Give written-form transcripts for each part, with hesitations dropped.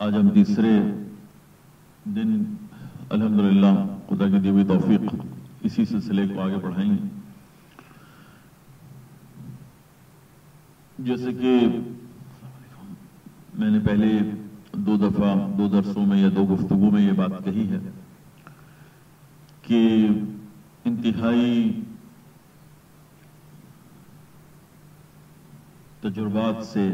آج ہم تیسرے دن الحمدللہ خدا کی دی ہوئی توفیق اسی سلسلے کو آگے بڑھائیں گے. جیسے کہ میں نے پہلے دو دفعہ دو درسوں میں یا دو گفتگو میں یہ بات کہی ہے کہ انتہائی تجربات سے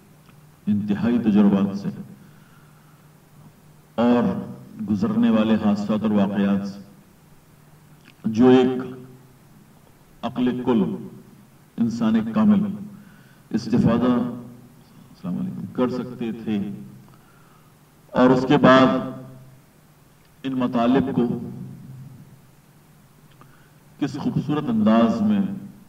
اور گزرنے والے حادثات اور واقعات سے جو ایک عقل کل انسان کامل استفادہ السلام علیکم کر سکتے تھے، اور اس کے بعد ان مطالب کو کس خوبصورت انداز میں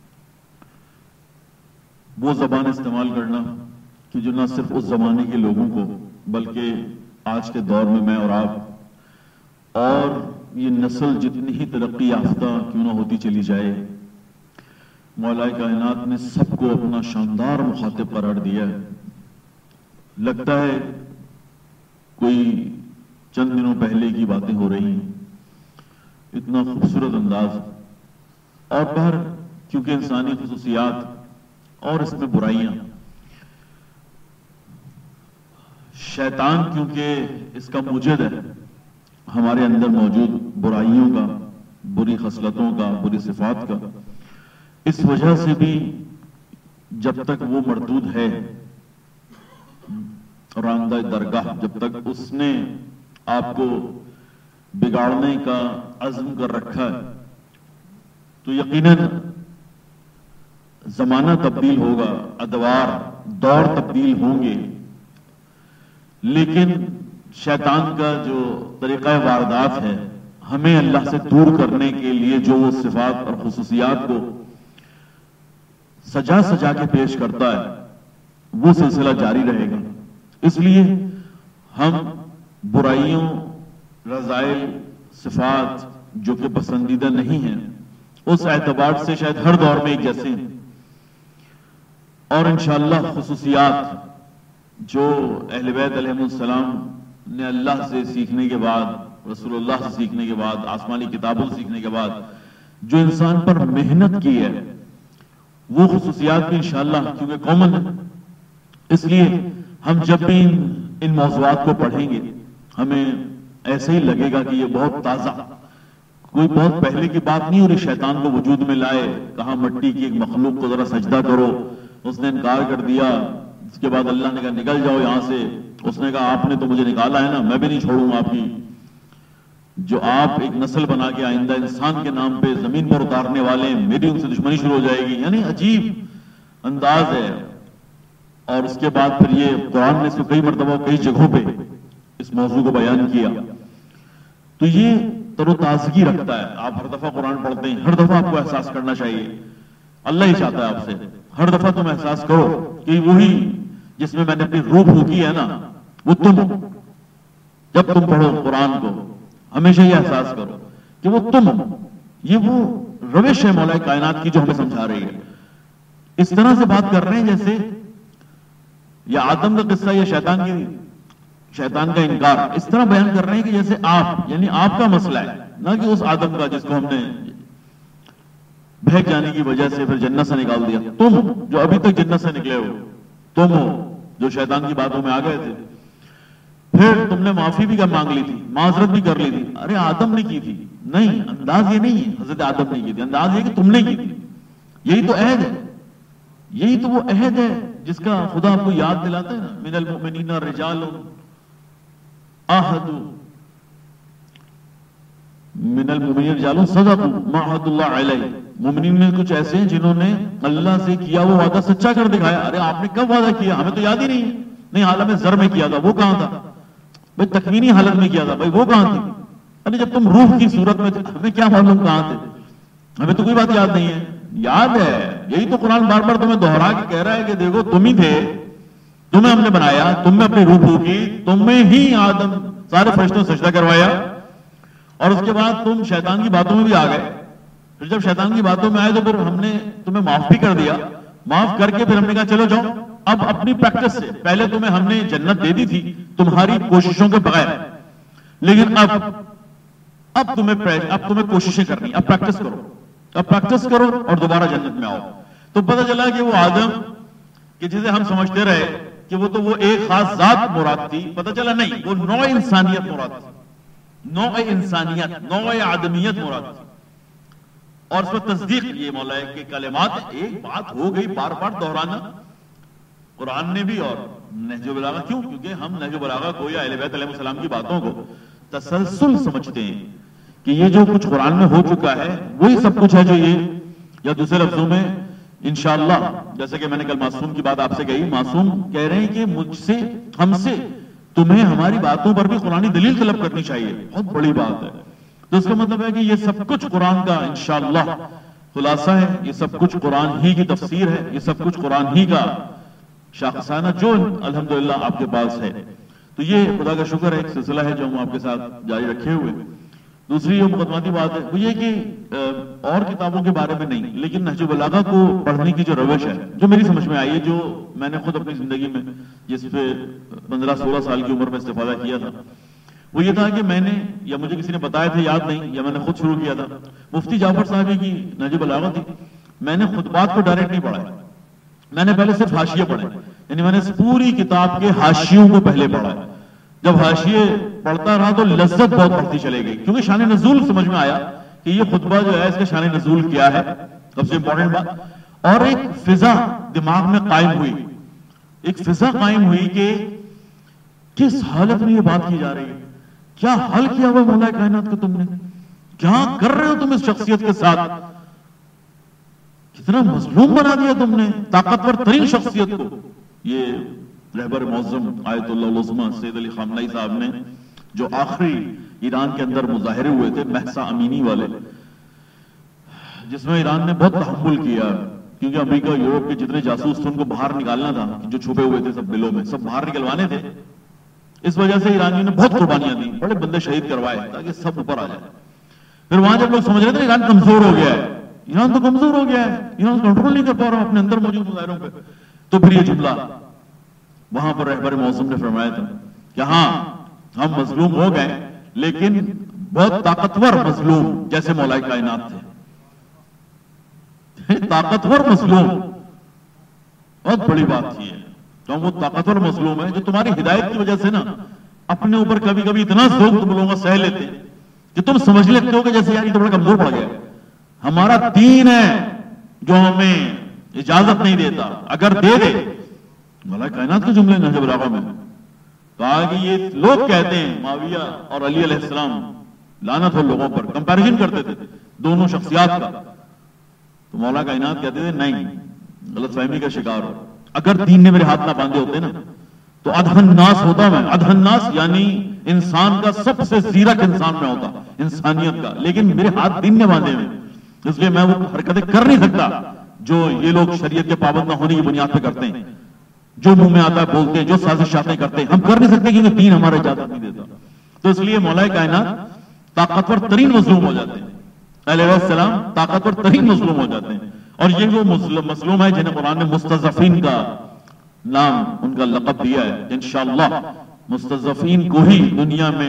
وہ زبان استعمال کرنا کہ جو نہ صرف اس زمانے کے لوگوں کو بلکہ آج کے دور میں میں اور آپ اور یہ نسل جتنی ہی ترقی یافتہ کیوں نہ ہوتی چلی جائے، مولا کائنات نے سب کو اپنا شاندار مخاطب قرار دیا ہے. لگتا ہے کوئی چند دنوں پہلے کی باتیں ہو رہی ہیں. اتنا خوبصورت انداز، اور پر کیونکہ انسانی خصوصیات اور اس میں برائیاں، شیطان کیونکہ اس کا موجد ہے ہمارے اندر موجود برائیوں کا، بری خصلتوں کا، بری صفات کا، اس وجہ سے بھی جب تک وہ مردود ہے راندہ درگاہ، جب تک اس نے آپ کو بگاڑنے کا عزم کر رکھا ہے تو یقیناً زمانہ تبدیل ہوگا، ادوار دور تبدیل ہوں گے، لیکن شیطان کا جو طریقہ واردات ہے ہمیں اللہ سے دور کرنے کے لیے جو وہ صفات اور خصوصیات کو سجا سجا کے پیش کرتا ہے وہ سلسلہ جاری رہے گا. اس لیے ہم برائیوں، رذائل، صفات جو کہ پسندیدہ نہیں ہیں اس اعتبار سے شاید ہر دور میں ایک جیسے ہیں، اور انشاءاللہ خصوصیات جو اہل بیت علیہ السلام نے اللہ سے سیکھنے کے بعد، رسول اللہ سے سیکھنے کے بعد، آسمانی کتابوں سے سیکھنے کے بعد جو انسان پر محنت کی ہے وہ خصوصیات بھی انشاءاللہ کیونکہ کامن ہے، اس لیے ہم جب بھی ان موضوعات کو پڑھیں گے ہمیں ایسے ہی لگے گا کہ یہ بہت تازہ، کوئی بہت پہلے کی بات نہیں ہو رہی. شیطان کو وجود میں لائے، کہا مٹی کی ایک مخلوق کو ذرا سجدہ کرو، اس نے انکار کر دیا. اس کے بعد اللہ نے کہا نکل جاؤ یہاں سے. اس نے کہا آپ نے تو مجھے نکالا ہے نا، میں بھی نہیں چھوڑوں گا آپ کی. جو آپ ایک نسل بنا کے آئندہ انسان کے نام پہ زمین پر اتارنے والے ہیں، میری ان سے دشمنی شروع ہو جائے گی. یعنی عجیب انداز ہے. اور اس کے بعد پھر یہ قرآن نے اس کو کئی مرتبہ کئی جگہوں پہ اس موضوع کو بیان کیا. تو یہ تر و تازگی رکھتا ہے. آپ ہر دفعہ قرآن پڑھتے ہیں، ہر دفعہ آپ کو احساس کرنا چاہیے. اللہ ہی چاہتا ہے آپ سے ہر دفعہ تم احساس کرو کہ وہی جس میں نے اپنی روح پھونکی ہے نا وہ تم ہو. جب تم پڑھو قرآن کو ہمیشہ یہ احساس کرو کہ وہ تم ہو. یہ وہ روش ہے مولا کائنات کی جو ہمیں سمجھا رہی ہے. اس طرح سے بات کر رہے ہیں جیسے یا آدم کا قصہ یا شیطان کا انکار اس طرح بیان کر رہے ہیں کہ جیسے آپ، یعنی آپ کا مسئلہ ہے، نہ کہ اس آدم کا جس کو ہم نے بہک جانے کی وجہ سے پھر جنت سے نکال دیا. تم جو ابھی تک جنت سے نکلے ہو، تم ہو جو شیطان کی باتوں میں آ گئے تھے. پھر تم نے معافی بھی مانگ لی تھی، معذرت بھی کر لی تھی. ارے آدم نے کی تھی. نہیں، انداز یہ نہیں ہے حضرت آدم نے کی تھی، انداز یہ کہ تم نے کی تھی. یہی تو عہد ہے، یہی تو وہ عہد ہے جس کا خدا آپ کو یاد دلاتا ہے نا، من المؤمنین رجال عاہدوا، من المؤمنین رجال صدقوا ما عاہدوا اللہ علیہ. مومنین میں کچھ ایسے ہیں جنہوں نے اللہ سے کیا وہ وعدہ سچا کر دکھایا. ارے آپ نے کب وعدہ کیا؟ ہمیں تو یاد ہی نہیں ہے. نہیں، عالم زر میں کیا تھا، وہ کہاں تھا بھائی؟ تکوینی حالت میں کیا تھا بھائی، وہ کہاں تھی؟ ارے جب تم روح کی صورت میں تھے ہمیں کیا معلوم کہاں تھے؟ ہمیں تو کوئی بات یاد نہیں ہے. یاد ہے، یہی تو قرآن بار بار تمہیں دہرا کے کہہ رہا ہے کہ دیکھو تم ہی تھے، تمہیں ہم نے بنایا، تم میں اپنی روح پھونکی، تمہیں ہی آدم سارے فرشتوں سے سجدہ کروایا، اور اس کے بعد تم شیطان کی باتوں میں بھی آ گئے. پھر جب شیطان کی باتوں میں آئے تو پھر ہم نے تمہیں معاف بھی کر دیا. معاف کر کے پھر ہم نے کہا چلو جاؤ اب اپنی پریکٹس سے، پہلے تمہیں ہم نے جنت دے دی تھی تمہاری کوششوں کے بغیر، لیکن اب تمہیں کوششیں کرنی، اب پریکٹس کرو اور دوبارہ جنت میں آؤ۔ تو پتہ چلا کہ وہ آدم کہ جسے ہم سمجھتے رہے کہ وہ تو ایک خاص ذات مراد تھی، پتہ چلا نہیں، وہ نوع انسانیت مراد تھی، نوع آدمیت مراد تھی۔ اور اس پر تصدیق یہ مولا کے کلمات، ایک بات ہو گئی بار بار دہرانا، قرآن نے بھی اور نہج البلاغہ، کیونکہ ہم نہج البلاغہ کو یا اہل بیت علیہ السلام کی باتوں کو تسلسل سمجھتے ہیں کہ یہ جو کچھ قرآن میں ہو چکا ہے وہی سب کچھ ہے جو یہ، یا دوسرے لفظوں میں انشاءاللہ، جیسے کہ میں نے کل معصوم کی بات آپ سے کہی، معصوم کہہ رہے ہیں کہ مجھ سے، ہم سے تمہیں ہماری باتوں پر بھی قرآنی دلیل طلب کرنی چاہیے، بہت بڑی بات ہے۔ تو اس کا مطلب ہے کہ یہ سب کچھ قرآن کا انشاءاللہ خلاصہ ہے، یہ سب کچھ قرآن ہی کی تفسیر ہے، یہ سب کچھ قرآن ہی کا شاخسانہ جو الحمدللہ آپ کے پاس ہے۔ تو یہ خدا کا شکر ہے، ایک سلسلہ ہے جو ہم آپ کے ساتھ جاری رکھے ہوئے۔ دوسری جو مقدماتی بات ہے وہ یہ کہ اور کتابوں کے بارے میں نہیں، لیکن نہج البلاغہ کو پڑھنے کی جو روش ہے، جو میری سمجھ میں آئی ہے، جو میں نے خود اپنی زندگی میں جس پہ 15-16 سال کی عمر میں استفادہ کیا تھا، وہ یہ تھا کہ میں نے، یا مجھے کسی نے بتایا تھا، یاد نہیں، یا میں نے خود شروع کیا تھا، مفتی جعفر صاحب کی نہج البلاغہ تھی، میں نے خطبات کو ڈائریکٹ نہیں پڑھا، میں نے پہلے صرف حاشیے پڑھے، یعنی میں نے اس پوری کتاب کے حاشیوں کو پہلے پڑھا۔ جب حاشیے پڑھتا رہا تو لذت بہت بڑھتی چلے گئی، کیونکہ شان نزول سمجھ میں آیا کہ یہ خطبہ جو ہے اس کا شان نزول کیا ہے، سب سے امپورٹنٹ بات۔ اور ایک فضا دماغ میں قائم ہوئی، کہ کس حالت میں یہ بات کی جا رہی ہے، کیا حل کیا ہوا مولا کائنات کو تم نے، کیا کر رہے ہو تم اس شخصیت کے ساتھ، کتنا مظلوم بنا دیا تم نے طاقتور ترین شخصیت کو۔ یہ رہبر معظم آیت اللہ العظمی سید علی خامنہئی صاحب نے جو آخری ایران کے اندر مظاہرے ہوئے تھے مہسا امینی والے، جس میں ایران نے بہت تحمل کیا، کیونکہ امریکہ یورپ کے جتنے جاسوس تھے ان کو باہر نکالنا تھا، جو چھپے ہوئے تھے سب بلوں میں، سب باہر نکلوانے تھے۔ اس وجہ سے ایرانیوں نے بہت قربانیاں دی، بڑے بندے شہید کروائے تاکہ سب اوپر آ جائے۔ پھر وہاں جب لوگ سمجھ رہے تھے ایران کمزور ہو گیا ہے، ایران تو کمزور ہو گیا ہے، ایران کنٹرول نہیں کر پا رہا اپنے اندر موجود مظاہروں پہ، تو پھر یہ جملہ وہاں پر رہبر معظم نے فرمایا تھا کہ ہاں ہم مظلوم ہو گئے، لیکن بہت طاقتور مظلوم، جیسے مولا کائنات تھے، طاقتور مظلوم، بہت بڑی بات تھی ہے۔ تو وہ طاقتور مظلوم ہے جو تمہاری ہدایت کی وجہ سے نا اپنے اوپر کبھی کبھی اتنا ذوق تم لوگوں کا سہ لیتے ہیں کہ تم سمجھ لیتے ہو کہ جیسے یار یہ تو بڑا کمزور پڑ گیا، ہمارا دین ہے جو ہمیں اجازت نہیں دیتا، اگر دے دے، مولا کائنات کے جملے نہج البلاغہ میں کہا کہ یہ لوگ کہتے ہیں معاویہ اور علی علیہ السلام لعنت ہو لوگوں پر، کمپیریزن کرتے تھے دونوں شخصیات کا، تو مولا کائنات کہتے تھے نہیں، غلط فہمی کا شکار ہو، اگر دین نے میرے ہاتھ نہ باندھے ہوتے نا تو ادھن ناس ہوتا میں، ادھن ناس یعنی انسان کا سب سے زیرک انسان میں ہوتا، انسانیت کا، لیکن میرے ہاتھ دین نے باندھے ہوئے، اس لیے میں وہ حرکتیں کر نہیں سکتا جو یہ لوگ شریعت کے پابند نہ ہونے کی بنیاد پہ کرتے ہیں، جو منہ میں آتا ہے بولتے ہیں، جو سازشاتیں کرتے ہیں، ہم کر نہیں سکتے کیونکہ دین ہمارا اجازت نہیں دیتا۔ تو اس لیے مولا کائنات طاقتور ترین مظلوم ہو جاتے ہیں، علیہ السلام طاقتور ترین مظلوم ہو جاتے ہیں، اور یہ وہ مظلوم ہے جنہیں قرآن نے مستضعفین کا نام، ان کا لقب دیا ہے۔ انشاءاللہ مستضعفین کو ہی دنیا میں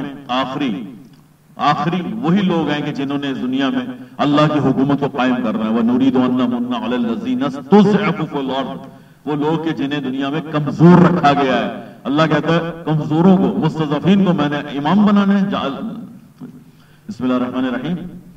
آخری وہی لوگ ہیں کہ جنہوں نے دنیا میں اللہ کی حکومت کو قائم کرنا ہے۔ وَنُرِيدُ أَن نَّمُنَّ عَلَى الَّذِينَ اسْتُضْعِفُوا فِي الْأَرْضِ، وہ لوگ کہ جنہیں دنیا میں کمزور رکھا گیا ہے، اللہ کہتا ہے کمزوروں کو، مستضعفین کو میں نے امام بنانا ہے۔ بسم اللہ الرحمن الرحیم،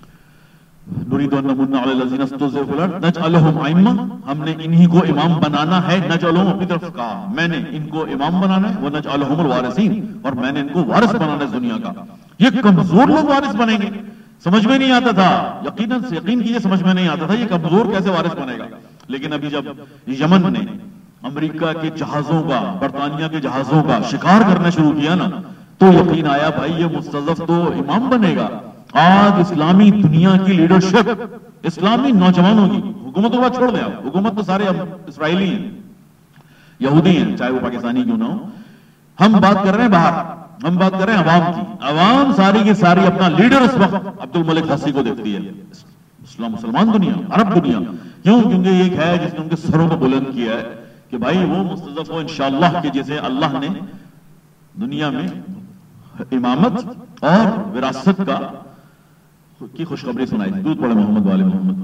نريد ان نمن على الذين استضعفوا في الارض نجعلهم ائمة، ہم نے انہی کو امام بنانا ہے، نجعلهم اپنی طرف کہا میں نے ان کو امام بنانا ہے، ونجعلهم الوارثین، اور میں نے ان کو وارث بنانا ہے دنیا کا۔ یہ کمزور لوگ وارث بنیں گے، سمجھ میں نہیں آتا تھا، یقین کیجئے سمجھ میں نہیں آتا تھا یہ کمزور کیسے وارث بنے گا، لیکن ابھی جب یمن نے امریکہ کے جہازوں کا، برطانیہ کے جہازوں کا شکار کرنا شروع کیا نا، تو یقین آیا بھائی یہ مستضعف تو امام بنے گا۔ آج اسلامی دنیا کی لیڈرشپ، اسلامی نوجوانوں کی، حکومتوں کا چھوڑ دیں، حکومت تو سارے اسرائیلی ہیں، یہودی ہیں، چاہے وہ پاکستانی کیوں نہ ہو، ہم بات کر رہے ہیں باہر، ہم بات کر رہے ہیں عوام کی، عوام ساری کی ساری اپنا لیڈر اس وقت عبد الملک حسی کو دیکھتی ہے، مسلمان دنیا، عرب دنیا، کیوں؟ کیونکہ ایک ہے جس نے ان کے سروں کو بلند کیا ہے کہ کہ بھائی وہ مستضعف ہو انشاءاللہ کہ جیسے اللہ نے دنیا میں امامت اور وراثت کی خوشخبری سنائی. درود پڑھے محمد والے محمد.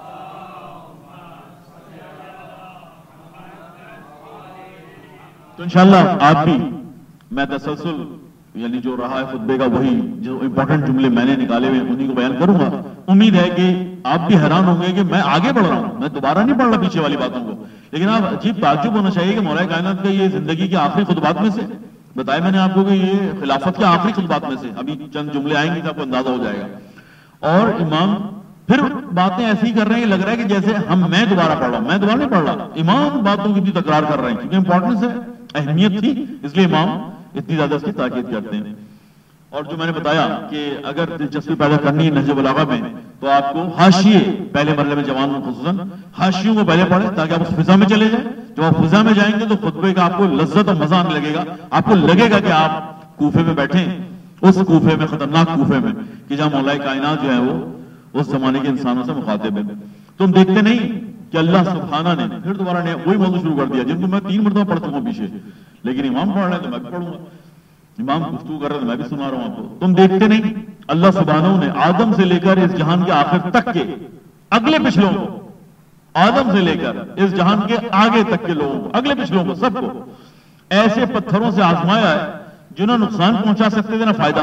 تو انشاءاللہ آپ بھی، میں تسلسل یعنی جو رہا ہے خطبے کا وہی جو امپورٹنٹ جملے میں نے نکالے ہوئے انہیں کو بیان کروں گا. امید ہے کہ آپ بھی حیران ہوں گے کہ میں آگے بڑھ رہا ہوں، میں دوبارہ نہیں پڑھ رہا پیچھے والی باتوں کو. لیکن آپ عجیب تعجب ہونا چاہیے کہ مولا کائنات کا یہ زندگی کے آخری خطبات میں سے بتایا میں نے آپ کو کہ یہ خلافت کے آخری خطبات میں سے ابھی چند جملے آئیں گے تو آپ کو اندازہ ہو جائے گا. اور امام پھر باتیں ایسی کر رہے ہیں، لگ رہا ہے کہ جیسے میں دوبارہ پڑھ رہا ہوں. میں دوبارہ نہیں پڑھ رہا، امام باتوں کی بھی تکرار کر رہے ہیں کیونکہ امپورٹنس ہے، اہمیت تھی، اس لیے امام اتنی زیادہ اس کی تاکید کرتے ہیں. اور جو میں نے بتایا کہ اگر دلچسپی پیدا کرنی ہے نہج بلاغہ میں تو آپ کو حاشیے پہلے مرحلے میں جوان خصوصاً حاشیوں کو پہلے پڑھیں تاکہ آپ اس فضا میں چلے جائیں. جب آپ فضا میں جائیں گے تو خطبے کا آپ کو لذت اور مزہ آنے لگے گا. آپ کو لگے گا کہ آپ کوفے میں بیٹھیں، اس کوفے میں، خطرناک کوفے میں کہ جہاں مولا کائنات جو ہے وہ اس زمانے کے انسانوں سے مخاطب ہے. تم دیکھتے نہیں کہ اللہ سبحانہ نے پھر دوبارہ نے وہی موضوع شروع کر دیا جن کو میں 3 مرتبہ پڑھ چکا ہوں پیچھے، لیکن امام پڑھ رہے ہیں تو میں بھی پڑھوں گا. امام گفتگو کر رہے ہیں تو میں بھی سنا رہا ہوں آپ کو. تم دیکھتے نہیں اللہ سبحانہ نے آدم سے لے کر اس جہان کے آخر تک کے اگلے پچھلوں کو، آدم سے لے کر اس جہان کے آگے تک کے لوگوں کو، اگلے پچھلوں کو، سب کو ایسے پتھروں سے آزمایا ہے جو نہ نقصان پہنچا سکتے تھے نہ فائدہ.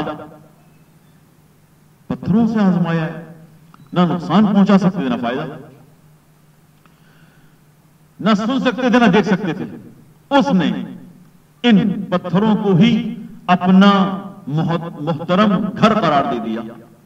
پتھروں سے آزمایا ہے، نہ نقصان پہنچا سکتے تھے نہ فائدہ، نہ سن سکتے تھے نہ دیکھ سکتے تھے. اس نے ان پتھروں کو ہی اپنا محترم گھر قرار دے دیا.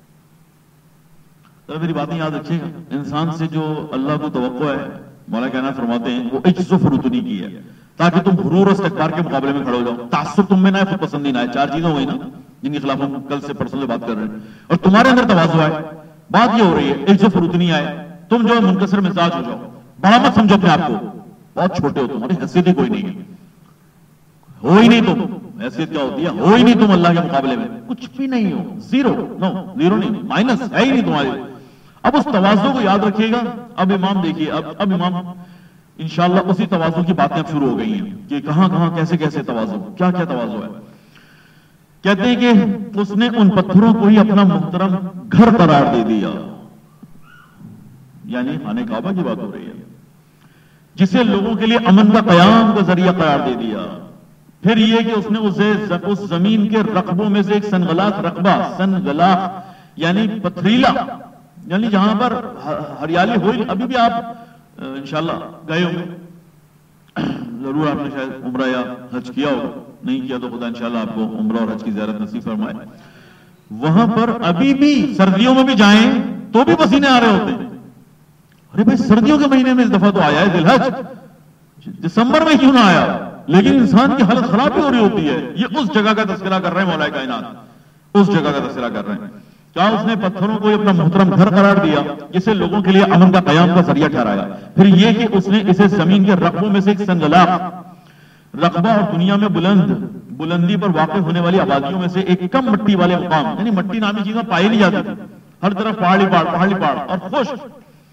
تو میری باتیں یاد رکھیے گا، انسان سے جو اللہ کو توقع ہے مولا کائنات فرماتے ہیں وہ عجز و فروتنی کی ہے تاکہ تم غرور اور استکبار کے مقابلے میں کھڑے ہو جاؤ. تعصب تم میں نہ ہے، خود پسندی نہ ہے. 4 چیزیں ہوئی نا جن کے خلاف ہم کل سے پرسوں سے بات کر رہے ہیں. اور تمہارے اندر تواضع ہے. بات یہ ہو رہی ہے عجز و فروتنی آئے، تم جو منکسر مزاج ہو جاؤ، بڑا مت سمجھو اپنے آپ کو، بہت چھوٹے ہو، تمہاری حیثیت ہی کوئی نہیں ہے، ہو ہی نہیں تم. حیثیت کیا ہوتی ہے؟ ہو ہی نہیں تم اللہ کے مقابلے میں، کچھ بھی نہیں ہو، زیرو. نو، زیرو نہیں، مائنس ہے ہی نہیں تمہارے. اب اس تواضع کو یاد رکھیے گا. اب امام دیکھیے، اب امام انشاءاللہ اسی تواضع کی باتیں اب شروع ہو گئی ہیں کہ کہاں کہاں کیسے کیسے تواضع، کیا کیا تواضع ہے. کہتے ہیں کہ اس نے ان پتھروں کو ہی اپنا محترم گھر قرار دے دیا، یعنی خانہ کعبہ کی بات ہو رہی ہے، جسے لوگوں کے لیے امن کا قیام کا ذریعہ قرار دے دیا. پھر یہ کہ اس نے اس زمین کے رقبوں میں سے ایک سنگلاخ رقبہ، سنگلاخ یعنی پتھریلا، یعنی جہاں پر ہریالی ہوئی. ابھی بھی آپ انشاءاللہ گئے ہوں گے ضرور، آپ نے شاید عمرہ یا حج کیا ہوگا، نہیں کیا تو خدا انشاءاللہ آپ کو عمرہ اور حج کی زیارت نصیب فرمائے. وہاں پر ابھی بھی سردیوں میں بھی جائیں تو بھی پسینے آ رہے ہوتے ہیں. ارے بھائی سردیوں کے مہینے میں اس دفعہ تو آیا ہے ذی الحج، دسمبر میں کیوں نہ آیا؟ لیکن انسان کی حالت خراب بھی ہو رہی ہوتی ہے. یہ اس جگہ کا تذکرہ کر رہے ہیں مولا کائنات، اس جگہ کا تذکرہ کر رہے ہیں. کیا اس نے پتھروں کو اپنا محترم گھر قرار دیا جسے لوگوں کے لیے امن کا قیام کا ذریعہ ٹھہرایا. پھر یہ کہ اس نے اسے زمین کے رقبوں میں سے ایک سنگلاخ رقبہ اور دنیا میں بلندی پر واقع ہونے والی آبادیوں میں سے ایک کم مٹی والے مقام، یعنی مٹی نامی چیزیں پائی نہیں جاتی تھی، ہر طرف پہاڑی پہاڑ اور خشک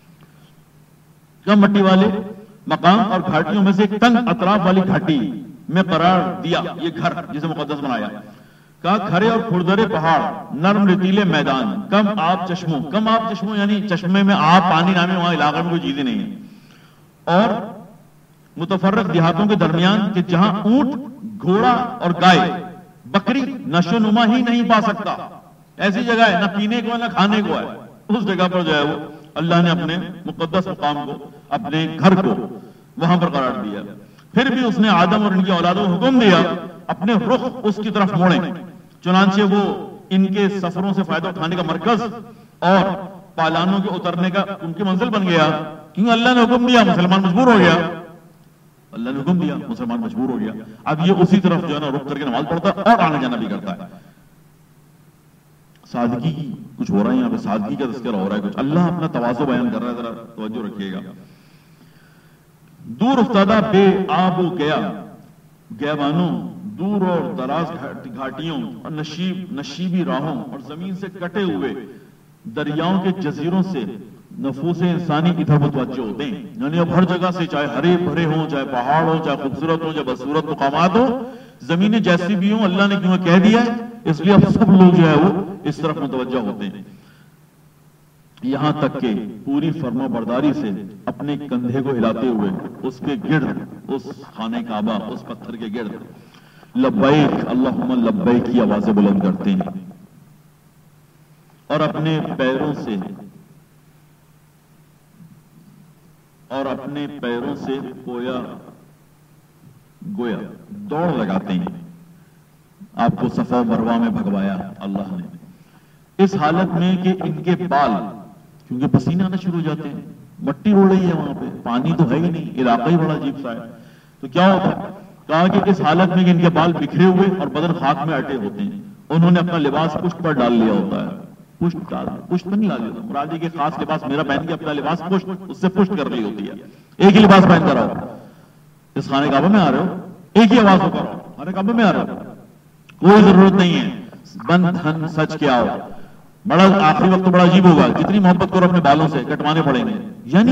کم مٹی والے مقام اور گھاٹیوں میں سے ایک تنگ اطراف والی گھاٹی میں قرار دیا یہ گھر جسے مقدس بنایا. کہا کھرے اور کھردرے پہاڑ، نرم ریتیلے میدان، کم آب چشموں یعنی چشمے میں آب پانی نامی وہاں علاقے میں کوئی چیزیں نہیں ہیں، اور متفرق دیہاتوں کے درمیان کہ جہاں اونٹ، گھوڑا اور گائے، بکری نشو نما ہی نہیں پا سکتا. ایسی جگہ ہے نہ پینے کو ہے نہ کھانے کو ہے. اس جگہ پر جو ہے وہ اللہ نے اپنے مقدس مقام کو، اپنے گھر کو وہاں پر قرار دیا. پھر بھی اس نے آدم اور ان کی اولادوں کو حکم دیا اپنے رخ اس کی طرف موڑیں. چنانچہ وہ ان کے سفروں سے فائدہ اٹھانے کا مرکز اور پالانوں کے اترنے کا ان کی منزل بن گیا. کیوں؟ اللہ نے حکم دیا، مسلمان مجبور ہو گیا. اللہ نے حکم دیا، مسلمان مجبور ہو گیا. اب یہ اسی طرف جو ہے نا رک کر کے نماز پڑھتا ہے اور آنا جانا بھی کرتا ہے. سادگی کچھ ہو رہا ہے یہاں پہ، سادگی کا تذکرہ ہو رہا ہے کچھ. اللہ اپنا تواضع بیان کر رہا ہے، ذرا توجہ رکھیے گا. دور افتادہ بے آب و گیوانوں، دور اور دراز گھاٹیوں اور نشیبی راہوں اور زمین سے کٹے ہوئے دریاؤں کے جزیروں سے نفوس انسانی ادھر متوجہ ہوتے ہیں، یعنی اب ہر جگہ سے، چاہے ہرے بھرے ہوں، چاہے پہاڑ ہوں، چاہے خوبصورت ہوں، چاہے بدصورت مقامات ہوں، زمینیں جیسی بھی ہوں، اللہ نے کیوں کہہ دیا ہے، اس لیے اب سب لوگ جو ہے وہ اس طرف متوجہ ہوتے ہیں، یہاں تک کہ پوری فرما برداری سے اپنے کندھے کو ہلاتے ہوئے اس کے گرد، اس خانہ کعبہ، اس پتھر کے گرد لبیک اللہم لبیک کی آوازیں بلند کرتے ہیں، اور اپنے پیروں سے گویا دوڑ لگاتے ہیں۔ آپ کو صفا و مروہ میں بھگوایا اللہ نے، اس حالت میں کہ ان کے بال، کیونکہ پسینے آنا شروع ہو جاتے ہیں، مٹی اڑ رہی ہے وہاں پہ، پانی تو ہے ہی نہیں، علاقہ ہی بڑا عجیب سا ہے، تو کیا ہوتا ہے؟ کہا کہ اس حالت میں کہ ان کے بال بکھرے ہوئے اور بدن خاک میں اٹے ہوتے ہیں، انہوں نے اپنا لباس پشت پر ڈال لیا ہوتا ہے، پشت پر نہیں ڈال لیتا، مراد یہ کہ خاص لباس میرا پہن کے اپنا لباس پشت، اس سے پشت کر لی ہوتی ہے، ایک ہی لباس پہن کر آؤ، اس خانہ کعبہ میں آ رہے ہو ایک ہی آواز ہو کر آؤ، خانہ کعبہ میں آ رہے ہو، کوئی ضرورت نہیں ہے بند دھن سچ کے آؤ، بڑا آخری وقت تو بڑا عجیب ہوگا، جتنی محبت کرو اپنے بالوں سے کٹوانے پڑیں گے، یعنی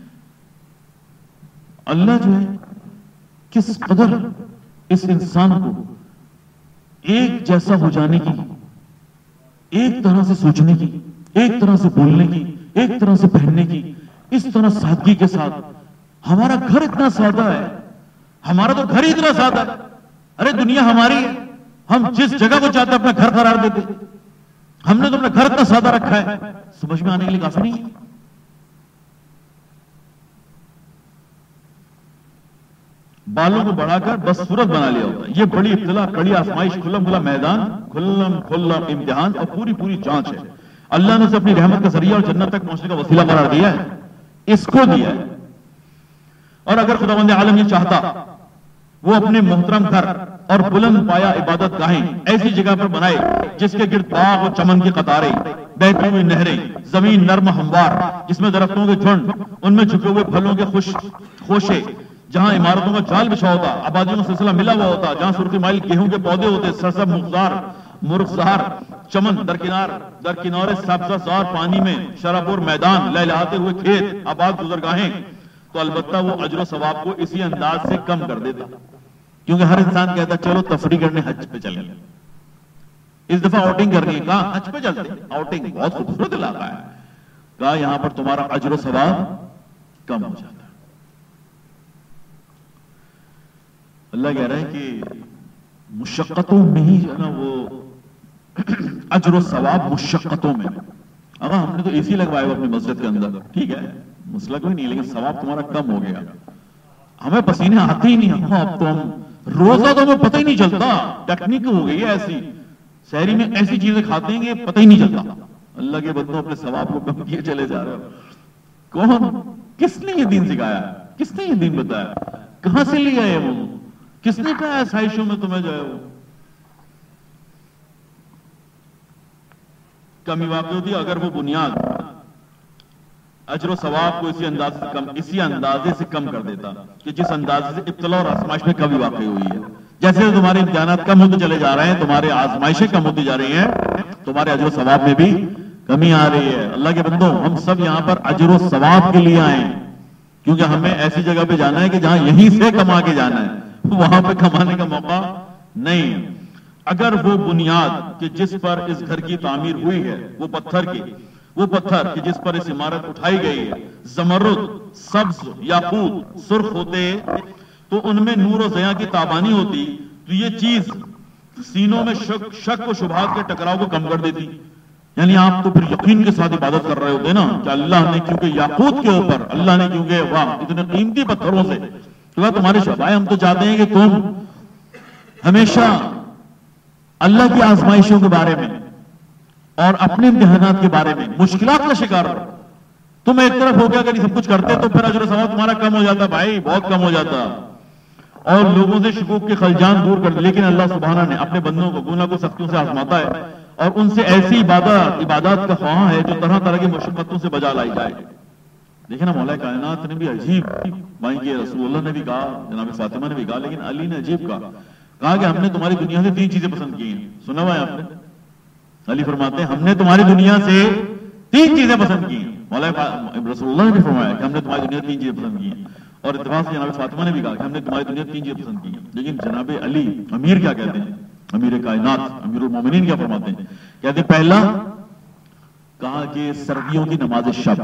اللہ جو ہے کس قدر اس انسان کو ایک جیسا ہو جانے کی، ایک طرح سے سوچنے کی، ایک طرح سے بولنے کی، ایک طرح سے پہننے کی، اس طرح سادگی کے ساتھ، ہمارا گھر اتنا سادہ ہے، ہمارا تو گھر ہی اتنا سادہ ہے، ارے دنیا ہماری ہے، ہم جس جگہ کو چاہتے اپنا گھر قرار دیتے، ہم نے تو اپنا گھر اتنا سادہ رکھا ہے، سمجھ میں آنے کے لیے کافی نہیں ہے۔ بالوں کو بڑھا کر بس صورت بنا لیا ہوتا ہے، یہ بڑی ابتلا، بڑی آزمائش، کھلم کھلا میدان، کھلا امتحان اور پوری جانچ ہے، اللہ نے اسے اپنی رحمت کا ذریعہ اور جنت تک پہنچنے کا وسیلہ قرار دیا ہے، اس کو دیا ہے، اور اگر خداوند عالم یہ چاہتا وہ اپنے محترم گھر اور بلند پایا عبادت گاہیں ایسی جگہ پر بنائے جس کے گرد باغ اور چمن کی قطاریں، بہتی ہوئی نہریں، زمین نرم ہموار جس میں درختوں کے جھنڈ، ان میں جھکے ہوئے پھلوں کے خوشے، جہاں عمارتوں کا جال بچھا ہوتا، آبادیوں کا سلسلہ ملا ہوا ہوتا، جہاں سرخی مائل گیہوں کے پودے ہوتے، سرسب مرغزار چمن، درکنارے سبزہ زار پانی میں شرابور میدان، لہلہاتے ہوئے کھیت، آباد گزرگاہیں، تو البتہ وہ اجر و ثواب کو اسی انداز سے کم کر دیتا، کیونکہ ہر انسان کہتا چلو تفریح کرنے حج پہ چلیں، اس دفعہ آؤٹنگ کرنی ہے، کہاں حج پہ چلتے ہیں، آؤٹنگ بہت خوبصورت علاقہ ہے، کہا یہاں پر تمہارا اجر و ثواب کم ہو جاتا ہے۔ اللہ کہہ رہا ہے کہ مشقتوں میں ہی جو ہے نا وہ اجر و ثواب مشقتوں میں، اگر ہم نے تو اے سی لگوایا ہوا اپنی مسجد کے اندر، ٹھیک ہے مسئلہ کوئی نہیں، لیکن ثواب تمہارا کم ہو گیا، ہمیں پسینے آتے ہی نہیں، اب تو ہم روزہ تو ہمیں پتہ ہی نہیں چلتا، ٹیکنیک ہو گئی ہے ایسی، شہری میں ایسی چیزیں کھاتے ہیں کہ پتہ ہی نہیں چلتا، اللہ کے بندوں اپنے ثواب کو کم کیے چلے جا رہے ہو، کون، کس نے یہ دین سکھایا، کس نے یہ دین بتایا، کہاں سے لیا ہے وہ، کس نے کہا ایسائشوں میں تمہیں جائے وہ، کمی واقع ہوتی ہے اگر وہ بنیاد اجر و ثواب کو اسی اندازے سے کم کر دیتا کہ جس اندازے سے ابتلا اور آزمائش میں کمی واقع ہوئی ہے، جیسے تمہارے امتحانات کم ہوتے چلے جا رہے ہیں، تمہارے آزمائشیں کم ہوتی جا رہی ہیں، تمہارے اجر و ثواب میں بھی کمی آ رہی ہے۔ اللہ کے بندوں ہم سب یہاں پر اجر و ثواب کے لیے آئے ہیں، کیونکہ ہمیں ایسی جگہ پہ جانا ہے کہ جہاں یہیں سے کما کے جانا ہے، وہاں پہ کمانے کا موقع نہیں ہے۔ اگر وہ بنیاد کہ جس پر اس گھر کی تعمیر ہوئی ہے وہ پتھر کہ جس پر اس عمارت اٹھائی گئی ہے زمرد، سبز، یاقوت، سرخ ہوتے تو ان میں نور و ضیاء کی تابانی ہوتی، تو یہ چیز سینوں میں شک و شبہات کے ٹکراؤ کو کم کر دیتی، یعنی آپ تو پھر یقین کے ساتھ عبادت کر رہے ہوتے نا کہ اللہ نے کیونکہ یاقوت کے اوپر، اللہ نے کیونکہ واہ اتنے قیمتی پتھروں سے تمہارے شبائے، ہم تو چاہتے ہیں کہ تم ہمیشہ اللہ کی آزمائشوں کے بارے میں اور اپنے امتحانات کے بارے میں مشکلات کا شکار ہو، تم ایک طرف ہو گیا اگر یہ سب کچھ کرتے تو پھر اجر و ثواب تمہارا کم ہو جاتا، بھائی بہت کم ہو جاتا، اور لوگوں سے شکوک کے خلجان دور کر دے، لیکن اللہ سبحانہ نے اپنے بندوں کو گناہ کو سختیوں سے آزماتا ہے اور ان سے ایسی عبادات کا خواہاں ہے جو طرح طرح کی مشقتوں سے بجا لائی جائے۔ دیکھیں نا مولا کائنات نے بھی عجیب مائیں کہ رسول اللہ نے بھی کہا، جناب فاطمہ نے بھی کہا، لیکن علی نے عجیب کہا کہ ہم نے تمہاری دنیا سے 3 چیزیں پسند کی ہیں، سنا ہوا ہے آپ نے؟ علی فرماتے ہیں ہم نے تمہاری دنیا سے 3 چیزیں پسند کی ہیں، رسول اللہ نے بھی فرمایا کہ ہم نے تمہاری دنیا 3 چیزیں پسند کی ہیں، اور اتفاق سے جناب فاطمہ نے بھی کہا کہ ہم نے تمہاری دنیا 3 چیزیں پسند کی ہیں. لیکن جناب علی امیر کیا کہتے ہیں، امیر کائنات امیر المومنین کیا فرماتے ہیں؟ کہتے ہیں پہلا کہا کہ سردیوں کی نماز شب.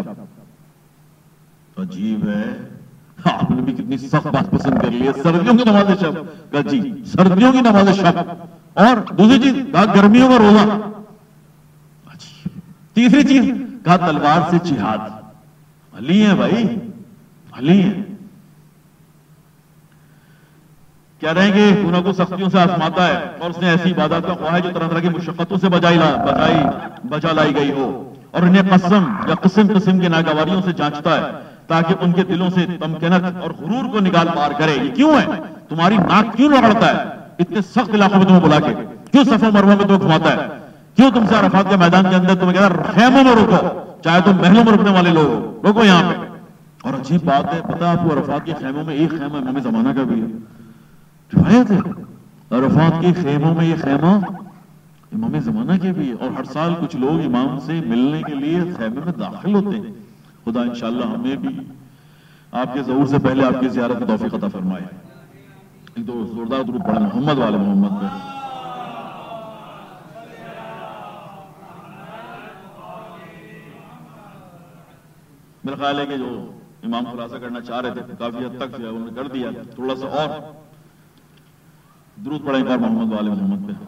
عجیب ہے، آپ نے بھی کتنی سخت بات پسند کر لی ہے، سردیوں کی نماز شب. کہا جی سردیوں کی نماز شب. اور دوسری چیز کہا گرمیوں کا روزہ. تیسری چیز کہا تلوار سے جہاد. علی ہیں بھائی، علی ہیں. کہہ رہے ہیں کہ گناہ کو سختیوں سے آزماتا ہے، اور اس نے ایسی عبادت کا خواہ ہے جو طرح طرح کی مشقتوں سے بچا لائی گئی ہو، اور انہیں قسم یا قسم قسم کے ناگواریوں سے جانچتا ہے تاکہ ان کے دلوں سے تمکنت اور غرور کو نکال پار کرے. یہ کیوں ہے؟ تمہاری ناک کیوں رگڑتا ہے اتنے سخت علاقوں میں تمہیں بلا کے؟ کیوں صفا و مروہ میں تمہیں گھماتا ہے؟ کیوں تم سے عرفات کے میدان کے اندر تمہیں کہتا ہے خیموں میں رکو، چاہے تم محلوں میں رکنے والے لوگ ہو، رکو یہاں پہ. اور عجیب بات ہے، پتہ آپ کو عرفات کے خیموں میں ایک خیمہ امام زمانہ کا بھی ہے. روایت ہے عرفات کے خیموں میں یہ خیمہ امام زمانہ کے بھی ہے، اور ہر سال کچھ لوگ امام سے ملنے کے لیے خیمے میں داخل ہوتے ہیں. خدا انشاءاللہ ہمیں بھی آپ کے ظہور سے پہلے آپ کی زیارت کی توفیق عطا فرمائے. ایک دو زوردار درود پڑھیں محمد والے محمد پہ. میرا خیال ہے کہ جو امام خلاصہ کرنا چاہ رہے تھے کافی حد تک انہوں نے کر دیا. تھوڑا سا اور درود پڑھیں ایک بار محمد والے محمد پہ.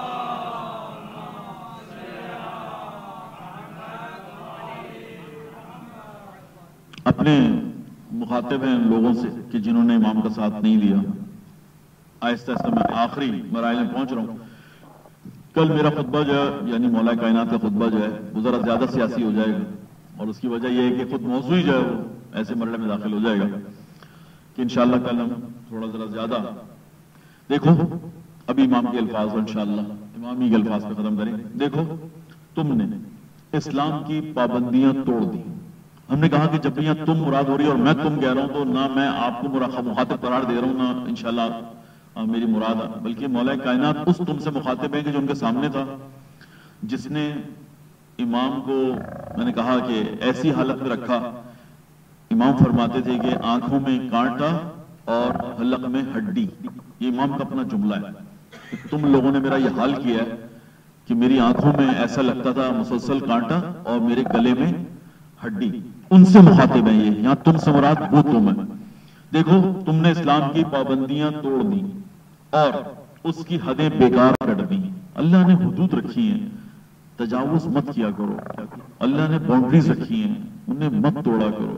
اپنے مخاطب ہیں لوگوں سے کہ جنہوں نے امام کا ساتھ نہیں لیا. آہستہ آہستہ میں آخری مراحل میں پہنچ رہا ہوں. کل میرا خطبہ جو ہے یعنی مولا کائنات کا خطبہ جو ہے وہ ذرا زیادہ سیاسی ہو جائے گا، اور اس کی وجہ یہ ہے کہ خود موضوع جو ہے وہ ایسے مرحلے میں داخل ہو جائے گا کہ انشاءاللہ کل ہم تھوڑا ذرا زیادہ دیکھو. ابھی امام کے الفاظ ہو انشاءاللہ امامی کے الفاظ پہ ختم کریں. دیکھو تم نے اسلام کی پابندیاں توڑ دی. ہم نے کہا کہ جب بھی یہاں تم مراد ہو رہی ہے اور میں تم کہہ رہا ہوں تو نہ میں آپ کو مخاطب قرار دے رہا ہوں نہ انشاءاللہ میری مراد ہے، بلکہ مولا کائنات اس تم سے مخاطب ہے کہ جو ان کے سامنے تھا، جس نے امام کو میں نے کہا کہ ایسی حالت میں رکھا. امام فرماتے تھے کہ آنکھوں میں کانٹا اور حلق میں ہڈی. یہ امام کا اپنا جملہ ہے. تم لوگوں نے میرا یہ حال کیا ہے کہ میری آنکھوں میں ایسا لگتا تھا مسلسل کانٹا اور میرے گلے میں ہڈی. ان سے مخاطب ہیں یہ، یہاں تم سے مراد وہ تم ہے. دیکھو تم نے اسلام کی پابندیاں توڑ دی اور اس کی حدیں بیکار کر دی. اللہ نے حدود رکھی ہیں، تجاوز مت کیا کرو. اللہ نے باؤنڈریز رکھی ہیں، انہیں مت توڑا کرو.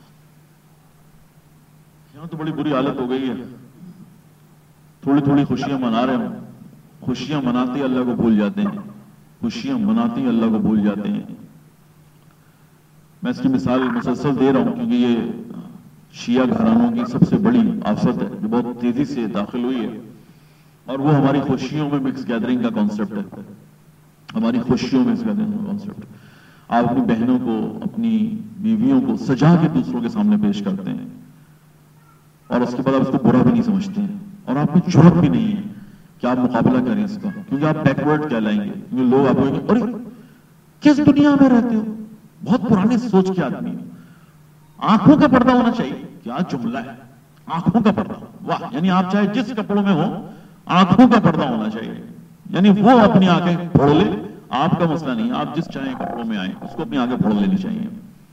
یہاں تو بڑی بری حالت ہو گئی ہے. تھوڑی تھوڑی خوشیاں منا رہے ہیں، خوشیاں مناتے اللہ کو بھول جاتے ہیں، خوشیاں مناتے اللہ کو بھول جاتے ہیں. میں اس کی مثال مسلسل دے رہا ہوں کیونکہ یہ شیعہ گھرانوں کی سب سے بڑی آفت ہے جو بہت تیزی سے داخل ہوئی ہے، اور وہ ہماری خوشیوں میں مکس گیدرنگ کا کانسیپٹ ہے. ہماری خوشیوں میں مکس گیدرنگ کا کانسیپٹ. آپ اپنی بہنوں کو اپنی بیویوں کو سجا کے دوسروں کے سامنے پیش کرتے ہیں اور اس کے بعد آپ اس کو برا بھی نہیں سمجھتے ہیں، اور آپ کو جرأت بھی نہیں ہے کہ آپ مقابلہ کریں اس کا، کیونکہ آپ بیکورڈ کہلائیں گے. کیونکہ لوگ آپ کو ارے کس دنیا میں رہتے ہو، بہت پرانے سوچ کے آدمی. آنکھوں کا پردہ ہونا چاہیے. کیا جملہ ہے، آنکھوں کا پردہ. واہ، یعنی آپ چاہے جس کپڑوں میں ہو آنکھوں کا پردہ ہونا چاہیے. یعنی وہ اپنی آنکھیں پھوڑ لے، آپ کا مسئلہ نہیں. آپ جس چاہیں کپڑوں میں آئیں اس کو اپنی آنکھیں پھوڑ لینی چاہیے.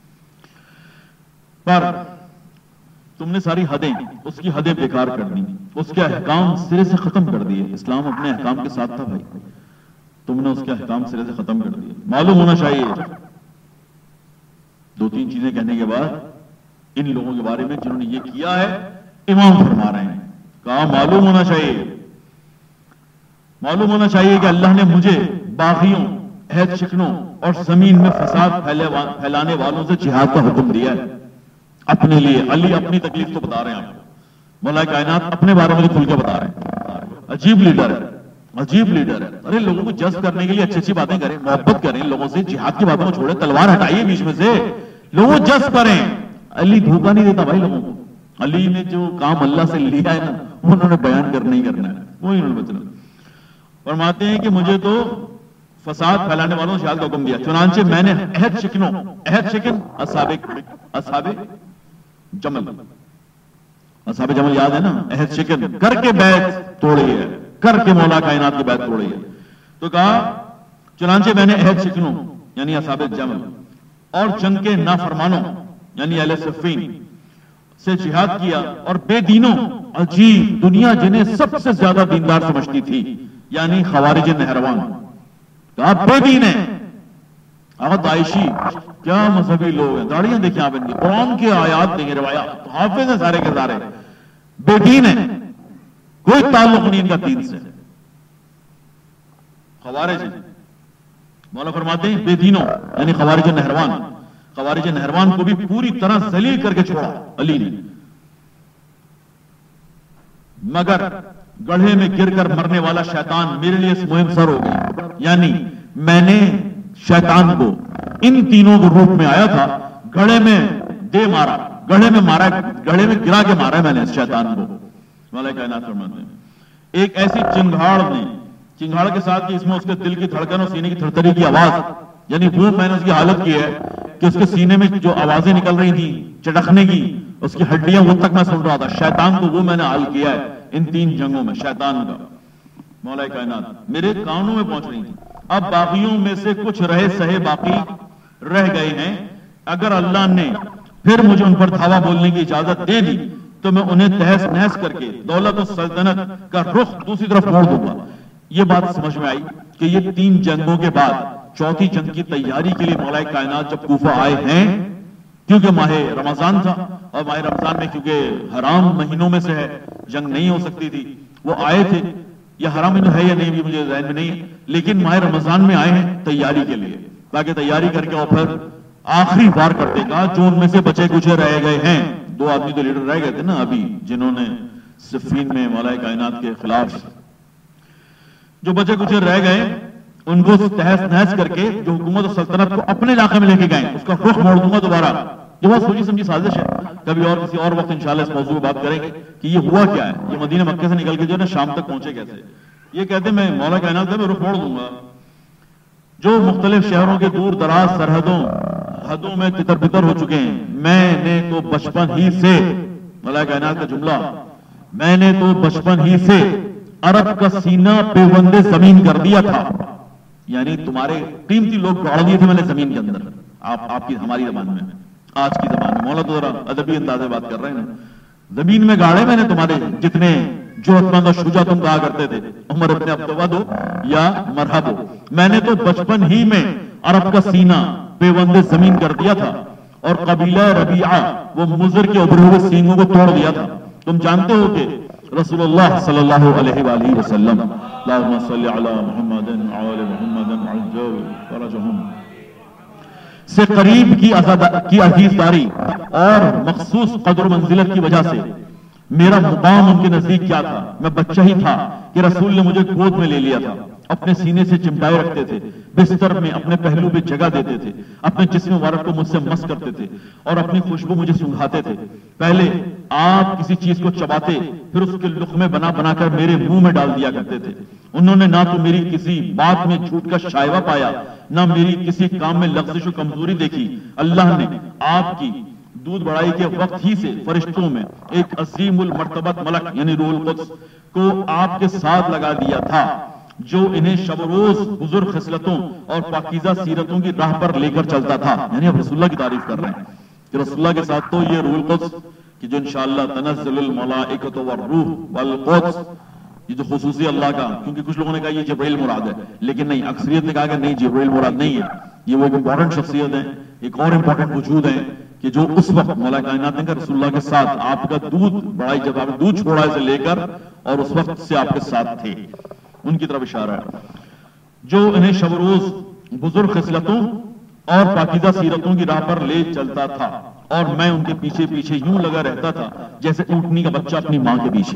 پر تم نے ساری حدیں، اس کی حدیں بیکار کر دی، اس کے احکام سرے سے ختم کر دیے. اسلام اپنے احکام کے ساتھ تھا بھائی، تم نے اس کے احکام سرے سے ختم کر دیے. معلوم ہونا چاہیے. دو تین چیزیں کہنے کے بعد ان لوگوں کے بارے میں جنہوں نے یہ کیا ہے امام فرما رہے ہیں. کہا معلوم ہونا چاہیے، معلوم ہونا چاہیے کہ اللہ نے مجھے باغیوں، عہد شکنوں اور زمین میں فساد پھیلانے والوں سے جہاد کا حکم دیا ہے اپنے لیے. علی اپنی تکلیف تو بتا رہے ہیں آپ کو، مولا کائنات اپنے بارے میں کھل کے بتا رہے ہیں. عجیب لیڈر ہے، عجیب لیڈر ہے. ارے لوگوں کو جذب کرنے کے لیے اچھی اچھی باتیں کریں، محبت کریں لوگوں سے، جہاد کی باتوں کو چھوڑیں، تلوار ہٹائیے بیچ میں سے، لوگوں کو جذب کریں. علی دھوکہ نہیں دیتا بھائی لوگوں کو. علی نے جو کام اللہ سے لیا ہے نا انہوں نے بیان کرنا ہی کرنا ہے، وہی انہوں نے بچنا. فرماتے ہیں کہ مجھے تو فساد پھیلانے والوں سے جہاد کا حکم دیا. چنانچہ میں نے عہد شکنوں، عہد شکن اصحاب جمل، اصحاب جمل یاد ہے نا، عہد شکن کر کے بیعت توڑی ہے، کر کے مولا کائنات کی بیعت توڑی ہے. تو کہا چنانچہ میں نے عہد شکنوں یعنی اصحاب جمل اور جنگ کے نافرمانوں یعنی اہل صفین سے جہاد کیا، اور بے دینوں، عجیب دنیا جنہیں سب سے زیادہ دیندار سمجھتی تھی یعنی خوارج نہروان، کہا بے دین ہے. آغت عائشی کیا مذہبی لوگ ہیں، داڑیاں دیکھیں آپ ان کی، قرآن کے آیات دیکھیں، روایات، حافظ ہیں سارے کے سارے، بے دین ہے، کوئی تعلق نہیں ان کا دین سے، خوارج ہیں. مولا فرماتے ہیں بے دینوں یعنی خوارج نہروان. خوارج نہروان کو بھی پوری طرح ذلیل کر کے چھوڑا علی نے، مگر گڑھے میں گر کر مرنے والا شیطان میرے لیے اس مہم سر ہو گئی. یعنی میں نے شیطان کو ان تینوں کے روپ میں آیا تھا، گڑھے میں دے مارا، گڑھے میں مارا، گڑھے میں گرا کے مارا ہے میں نے اس شیطان کو. مولا کائنات فرماتے ہیں ایک ایسی چنگھاڑ نے، چنگھاڑ کے ساتھ کہ اس میں اس کے دل کی دھڑکن اور سینے کی تھرتھری کی آواز، یعنی وہ میں نے اس کی حالت کی ہے کہ اس کے سینے میں جو آوازیں نکل رہی تھی چٹکنے کی، اس کی ہڈیاں وہ تک میں سن رہا تھا. شیطان کو وہ میں نے حال کیا ہے ان 3 جنگوں میں، شیطان کا. مولا کائنات میرے کانوں میں پہنچ رہی تھی. اب باغیوں میں سے کچھ رہے سہے باقی رہ گئے ہیں، اگر اللہ نے پھر مجھے ان پر دھاوا بولنے کی اجازت دے دی تو میں انہیں تہس نہس کر کے دولت و سلطنت کا رخ دوسری طرف موڑ دوں گا. یہ بات سمجھ میں آئی کہ یہ 3 جنگوں کے بعد 4تھی جنگ کی تیاری کے لیے مولا کائنات جب کوفہ آئے ہیں، کیونکہ ماہ رمضان تھا اور ماہ رمضان میں کیونکہ حرام مہینوں میں سے ہے، جنگ نہیں ہو سکتی تھی، وہ آئے تھے. یہ حرام مہینہ ہے یا نہیں بھی مجھے ذہن میں نہیں ہے، لیکن ماہ رمضان میں آئے ہیں تیاری کے لیے، تاکہ تیاری کر کے اور پھر آخری بار کرتے گا جو ان میں سے بچے کچھ رہ گئے ہیں. 2 آدمی تو لیڈر رہ گئے تھے نا ابھی، جنہوں نے صفین میں مولا کائنات کے خلاف، جو بچے کچھ رہ گئے ان کو تہس نہس کر کے جو حکومت و سلطنت کو اپنے علاقے میں لے کے گئے، اس کا رخ موڑ دوں گا دوبارہ. یہ بہت سوچی سمجھی سازش ہے، کبھی اور کسی اور وقت انشاءاللہ اس موضوع پہ بات کریں گے کہ یہ ہوا کیا ہے، یہ مدینہ مکہ سے نکل کے جو ہے نا شام تک پہنچے کیسے. یہ کہتے ہیں میں مولا کائنات سے میں رخ موڑ دوں گا. جو مختلف شہروں کے دور دراز سرحدوں حدوں میں تتر بتر ہو چکے ہیں، میں نے تو بچپن ہی سے، مولا کائنات کا جملہ، میں نے تو بچپن ہی سے عرب کا سینہ پیوندے زمین کر دیا تھا. یعنی تمہارے قیمتی لوگ گاڑ دیے تھے میں نے زمین کے اندر. آپ کی ہماری زبان میں، آج کی زبان میں، مولا تو ذرا ادبی اندازے بات کر رہے ہیں نا، زمین میں گاڑے میں نے تمہارے جتنے جرأت مند اور شجاع تم کہا کرتے تھے، عمر ابن عبد ہو یا مرحب ہو، میں نے تو بچپن ہی میں عرب کا سینہ پیوندے زمین کر دیا تھا اور قبیلہ ربیعہ وہ مضر کے ابھرے ہوئے سینگوں کو توڑ دیا تھا. تم جانتے ہو کہ رسول اللہ صلی اللہ علیہ وآلہ وسلم، اللہم صلی علی محمد وعلی محمد عجل فرجہم، سے قریب کی عزیزداری اور مخصوص قدر و منزلت کی وجہ سے میرا مقام ان کے نزدیک کیا تھا. میں بچہ ہی تھا کہ رسول نے مجھے گود میں لے لیا تھا، اپنے سینے سے چمٹائے رکھتے تھے، بستر میں اپنے پہلو پہ جگہ دیتے تھے، اپنے جسم مبارک کو مجھ سے مس کرتے تھے اور اپنی خوشبو مجھے سنگھاتے تھے. پہلے آپ کسی چیز کو چباتے پھر اس کے لقمے بنا بنا کر میرے منہ میں ڈال دیا کرتے تھے. انہوں نے نہ تو میری کسی بات میں جھوٹ کا شائبہ پایا، نہ میری کسی کام میں لغزش و کمزوری دیکھی. اللہ نے آپ کی دودھ بڑائی کے وقت ہی سے فرشتوں میں ایک عظیم المرتبت ملک یعنی روح القدس کو آپ کے ساتھ لگا دیا تھا، جو انہیں شب و روز بزرگ خصلتوں اور پاکیزہ سیرتوں کی راہ پر لے کر چلتا تھا. یعنی اب رسول اللہ کی تعریف کر رہے ہیں کہ رسول اللہ کے ساتھ تو یہ روح القدس کہ جو انشاءاللہ تنزل الملائکۃ والروح والقدس، یہ جو خصوصی اللہ کا، کیونکہ کچھ لوگوں نے کہا یہ جبرائیل مراد ہے، لیکن نہیں، اکثریت نے کہا کہ نہیں جبرائیل مراد نہیں ہے، یہ وہ ایک امپورٹنٹ شخصیت ہے، ایک اور امپورٹنٹ وجود ہے کہ جو اس وقت مولا کائنات نے کہا رسول اللہ کے ساتھ آپ کا دودھ بڑائی، جب آپ دودھ چھوڑا سے لے کر اور اس وقت سے آپ کے ساتھ تھے، ان کی طرف اشارہ ہے، جو انہیں شب روز بزرگ خصلتوں اور پاکیزہ سیرتوں کی راہ پر لے چلتا تھا اور میں ان کے پیچھے پیچھے یوں لگا رہتا تھا جیسے اونٹنی کا بچہ اپنی ماں کے پیچھے.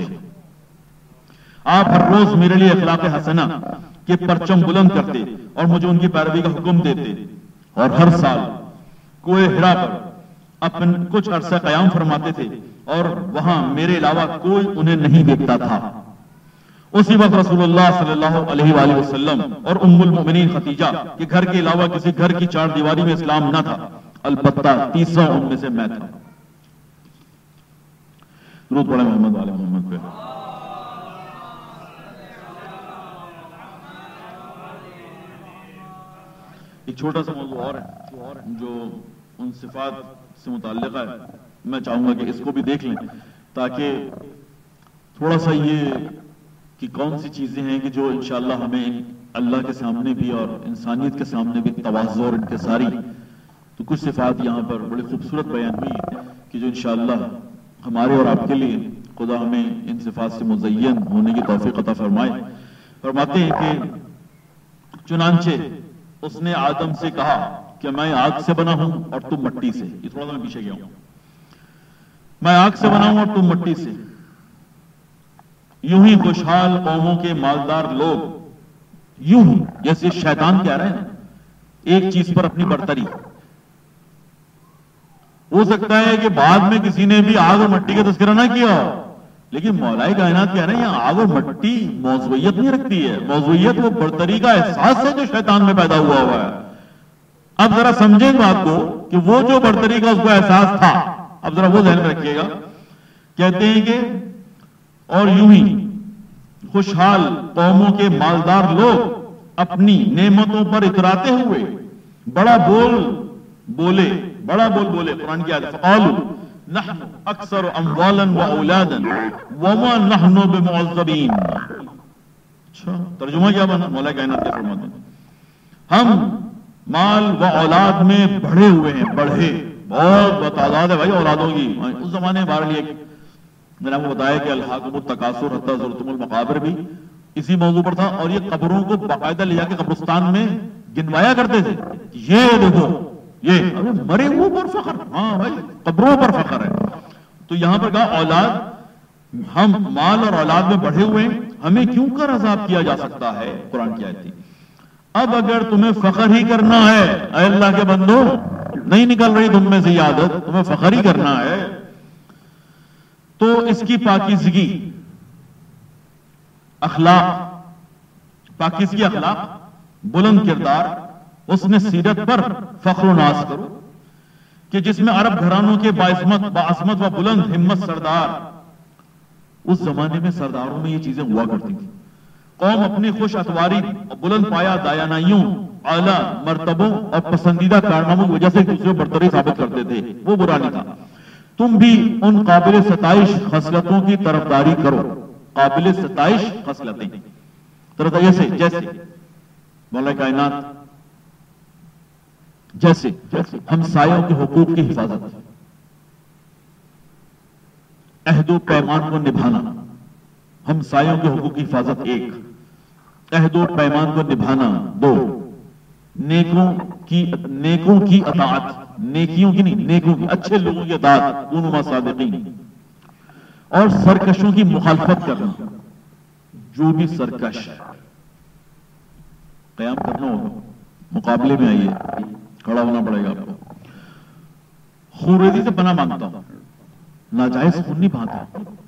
آپ ہر روز میرے لیے اخلاق حسنہ کے پرچم بلند کرتے اور مجھے ان کی پیروی کا حکم دیتے اور ہر سال کوہ ہرا پر کچھ عرصہ قیام فرماتے تھے اور وہاں میرے علاوہ کوئی انہیں نہیں دیکھتا تھا. اسی وقت رسول اللہ صلی اللہ علیہ وآلہ وسلم اور ام المؤمنین خدیجہ کے گھر کے علاوہ کسی گھر کی چار دیواری میں اسلام نہ تھا، البتہ تیسرا ان میں سے میں تھا۔ درود پڑھیں محمد وآل محمد پہ۔ ایک چھوٹا سا موضوع اور ہے جو ان صفات سے متعلق ہے، میں چاہوں گا کہ اس کو بھی دیکھ لیں تاکہ تھوڑا سا یہ کہ کون سی چیزیں ہیں کہ جو انشاءاللہ ہمیں اللہ کے سامنے بھی اور انسانیت کے سامنے بھی تواضع اور انکساری، تو کچھ صفات یہاں پر بڑی خوبصورت بیان ہوئی کہ جو انشاءاللہ ہمارے اور آپ کے لیے خدا ہمیں ان صفات سے مزین ہونے کی توفیق عطا فرمائے۔ فرماتے ہیں کہ چنانچہ اس نے آدم سے کہا کہ میں آگ سے بنا ہوں اور تم مٹی سے۔ یہ تھوڑا سا میں پیچھے گیا ہوں، میں آگ سے بنا ہوں اور تم مٹی سے۔ یوں ہی خوشحال قوموں کے مالدار لوگ، یوں ہی جیسے شیطان کہہ رہے ہیں ایک چیز پر اپنی برتری، ہو سکتا ہے کہ بعد میں کسی نے بھی آگ اور مٹی کا تذکرہ نہ کیا ہو، لیکن مولا کائنات کہہ رہے ہیں یہاں آگ اور مٹی موضوعیت نہیں رکھتی ہے، موضوعیت وہ برتری کا احساس ہے جو شیطان میں پیدا ہوا ہے۔ اب ذرا سمجھیں بات کو کہ وہ جو برتری کا اس کو احساس تھا، اب ذرا وہ ذہن میں رکھیے گا۔ کہتے ہیں کہ اور یوں ہی خوشحال قوموں کے مالدار لوگ اپنی نعمتوں پر اتراتے ہوئے بڑا بول بولے قرآن کی آیت فقالوا نحن اکثر اموالا و اولادا وما نحن بمعذبین۔ اچھا ترجمہ کیا بنا؟ مولا کائنات کیا فرماتے ہیں؟ ہم مال و اولاد میں بڑھے ہوئے ہیں، بڑھے بہت بتعداد ہے بھائی اولادوں کی۔ اس زمانے میں بہرحال میں نے آپ کو بتایا کہ الحاکم التکاثر حتی زرتم المقابر بھی اسی موضوع پر تھا، اور یہ قبروں کو باقاعدہ لے جا کے قبرستان میں گنوایا کرتے تھے۔ یہ دیکھو یہ مرے ہوئے پر فخر، ہاں بھائی قبروں پر فخر ہے۔ تو یہاں پر کہا اولاد، ہم مال اور اولاد میں بڑھے ہوئے ہیں، ہمیں کیوں کر عذاب کیا جا سکتا ہے؟ قرآن کی آیت تھی۔ اب اگر تمہیں فخر ہی کرنا ہے اے اللہ کے بندو، نہیں نکل رہی تم میں سے یہ عادت، تمہیں فخر ہی کرنا ہے تو اس کی پاکیزگی اخلاق، پاکیزگی اخلاق، بلند کردار، اس نے سیرت پر فخر و ناز کرو کہ جس میں عرب گھرانوں کے باعظمت و بلند ہمت سردار، اس زمانے میں سرداروں میں یہ چیزیں ہوا کرتی تھی۔ قوم اپنی خوش اتواری اور بلند پایا دایانائیوں، اعلیٰ مرتبوں اور پسندیدہ کارناموں کی وجہ سے ایک دوسرے برتری ثابت کرتے تھے، وہ برا نہیں تھا۔ تم بھی ان قابل ستائش خصلتوں کی طرفداری کرو، قابل ستائش خصلتیں جیسے مولا کائنات، جیسے ہمسایوں کے حقوق کی حفاظت، عہد و پیمان کو نبھانا، ہمسایوں کے حقوق کی حفاظت ایک، عہد و پیمان کو نبھانا دو، نیکوں کی اطاعت، نیکیوں کی نہیں، نیکوں کی، اچھے لوگوں کی اطاعت، کونوا مع صادقین، اور سرکشوں کی مخالفت کرنا، جو بھی سرکش ہے قیام کرنا ہوگا، مقابلے میں آئیے، کھڑا ہونا پڑے گا آپ کو۔ خوریزی سے پناہ مانگتا ہوں، ناجائز خون نہیں بہاتا،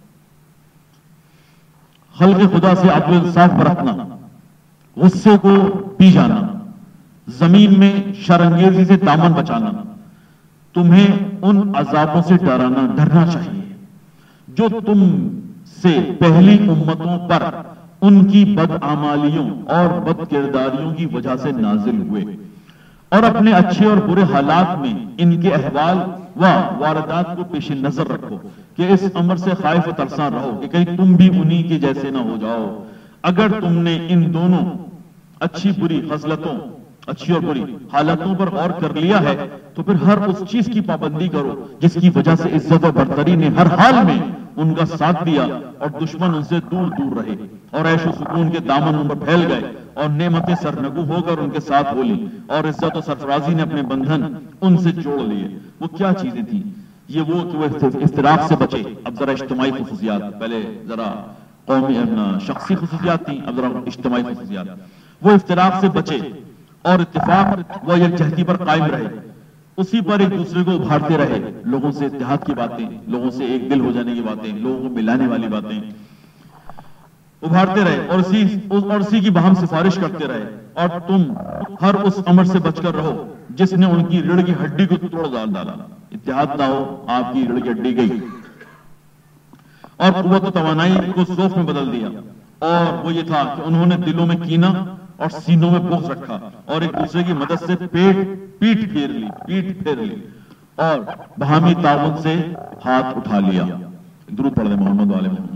خلق خدا سے عدل و انصاف برتنا، غصے کو پی جانا، زمین میں شرانگیزی سے دامن بچانا، تمہیں ان عذابوں سے ڈرنا چاہیے جو تم سے پہلی امتوں پر ان کی بدعمالیوں اور بد کرداریوں کی وجہ سے نازل ہوئے، اور اپنے اچھے اور برے حالات میں ان کے احوال و واردات کو پیش نظر رکھو کہ اس امر سے خائف و ترساں رہو کہ کہیں تم بھی انہی کے جیسے نہ ہو جاؤ۔ اگر تم نے ان دونوں اچھی بری خصلتوں، اچھی اور بری حالتوں پر غور کر لیا ہے تو پھر ہر اس چیز کی پابندی کرو جس کی وجہ سے عزت و برتری نے ہر حال میں ان کا ساتھ دیا اور دشمن ان سے دور دور رہے، اور عیش و سکون کے دامن ان پر پھیل گئے، اور نعمتیں سرنگو ہو کر ان کے ساتھ بولی، اور عزت و سرفرازی نے اپنے بندھن ان سے جوڑ لیے۔ وہ کیا چیزیں تھیں؟ یہ وہ کہ وہ افتراق سے بچے۔ اب ذرا اجتماعی خصوصیات، پہلے ذرا قومی شخصی خصوصیات تھیں، اب ذرا اجتماعی خصوصیات۔ وہ افتراق سے بچے اور اتفاق و یکجہتی پر قائم رہے، اسی پر ایک دوسرے کو ابھارتے رہے، لوگوں سے اتحاد کی باتیں، لوگوں سے ایک دل ہو جانے کی باتیں، لوگوں کو ملانے والی باتیں، ابھارتے رہے اور اسی کی باہم سفارش کرتے رہے، اور تم ہر اس امر سے بچ کر رہو جس نے ان کی ریڑھ کی ہڈی کو توڑ ڈالا۔ اتحاد نہ ہو، آپ کی ریڑھ کی ہڈی گئی، اور قوت و توانائی کو سوف میں بدل دیا، اور وہ یہ تھا کہ انہوں نے دلوں میں کینہ اور سینوں میں بغض رکھا، اور ایک دوسرے کی مدد سے پیٹ پھیر لی اور باہمی تعاون سے ہاتھ اٹھا لیا۔ درود پڑھ دیں محمد والے محمد۔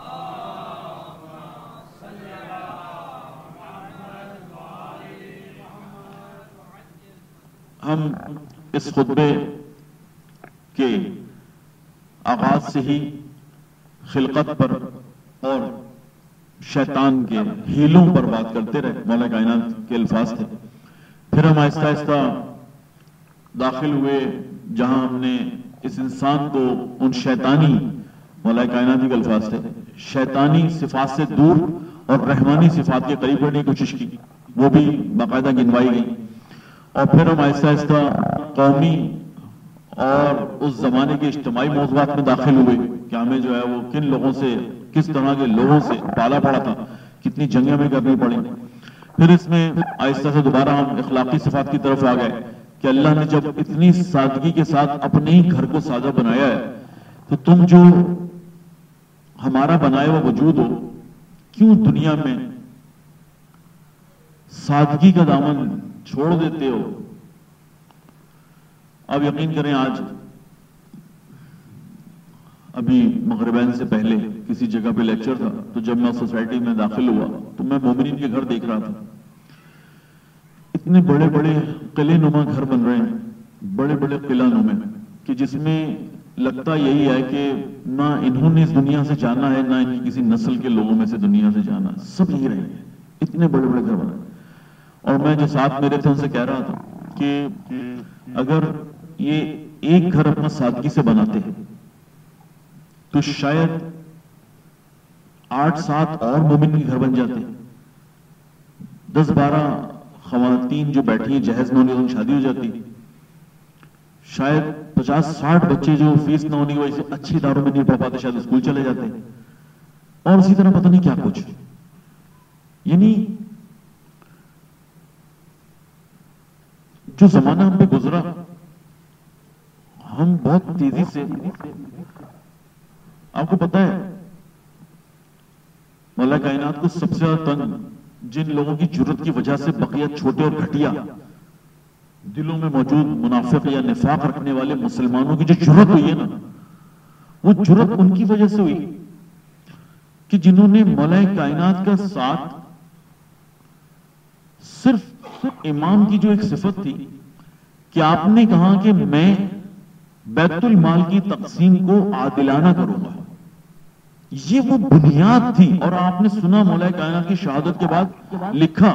ہم اس خطبے کے آغاز سے ہی خلقت پر اور شیطان کے ہیلوں پر بات کرتے رہے، مولا کائنات کے الفاظ تھے۔ پھر ہم آہستہ آہستہ داخل ہوئے جہاں ہم نے اس انسان کو ان شیطانی، مولا کائنات کے الفاظ تھے، شیطانی صفات سے دور اور رحمانی صفات کے قریب کرنے کی کوشش کی، وہ بھی باقاعدہ گنوائی گئی۔ اور پھر ہم آہستہ آہستہ قومی اور اس زمانے کے اجتماعی موضوعات میں داخل ہوئے کہ ہمیں جو ہے وہ کن لوگوں سے، کس طرح کے لوگوں سے پالا پڑا تھا، کتنی جنگیں ہمیں کرنی پڑیں۔ پھر اس میں آہستہ سے دوبارہ ہم اخلاقی صفات کی طرف آ گئے کہ اللہ نے جب اتنی سادگی کے ساتھ اپنے ہی گھر کو سادہ بنایا ہے تو تم جو ہمارا بنایا ہوا وجود ہو، کیوں دنیا میں سادگی کا دامن چھوڑ دیتے ہو؟ اب یقین کریں، آج ابھی مغربین سے پہلے کسی جگہ پہ لیکچر تھا، تو جب میں سوسائٹی میں داخل ہوا تو میں مومنین کے گھر دیکھ رہا تھا۔ اتنے بڑے بڑے قلعے نما گھر بن رہے ہیں، بڑے بڑے قلعہ نما، کہ جس میں لگتا یہی ہے کہ نہ انہوں نے اس دنیا سے جانا ہے، نہ ان کی کسی نسل کے لوگوں میں سے دنیا سے جانا، سب یہی رہے ہیں، اتنے بڑے بڑے گھر بنے۔ اور میں جو ساتھ میرے تھے ان سے کہہ رہا تھا کہ اگر یہ ایک گھر اپنا سادگی سے بناتے ہیں تو شاید 8-7 اور مومن کے گھر بن جاتے، 10-12 خواتین جو بیٹھی ہیں جہیز نہ ہونے کی شادی ہو جاتی، شاید 50-60 بچے جو فیس نہ ہونے کی وجہ سے اچھی اداروں میں نہیں پڑھ پاتے شاید اسکول چلے جاتے، اور اسی طرح پتہ نہیں کیا کچھ۔ یعنی جو زمانہ ہم پہ گزرا، ہم بہت تیزی سے، آپ کو پتا ہے مولا کائنات کو سب سے زیادہ تنگ جن لوگوں کی جرت کی وجہ سے بقیہ چھوٹے اور گھٹیا دلوں میں موجود منافق یا نفاق رکھنے والے مسلمانوں کی جو جرت ہوئی ہے نا، وہ جرت ان کی وجہ سے ہوئی کہ جنہوں نے مولا کائنات کا ساتھ صرف امام کی جو ایک صفت تھی کہ آپ نے کہا کہ میں بیت المال کی تقسیم کو عادلانہ کروں گا، یہ وہ بنیاد تھی۔ اور آپ نے سنا مولا کائنات کی شہادت کے بعد لکھا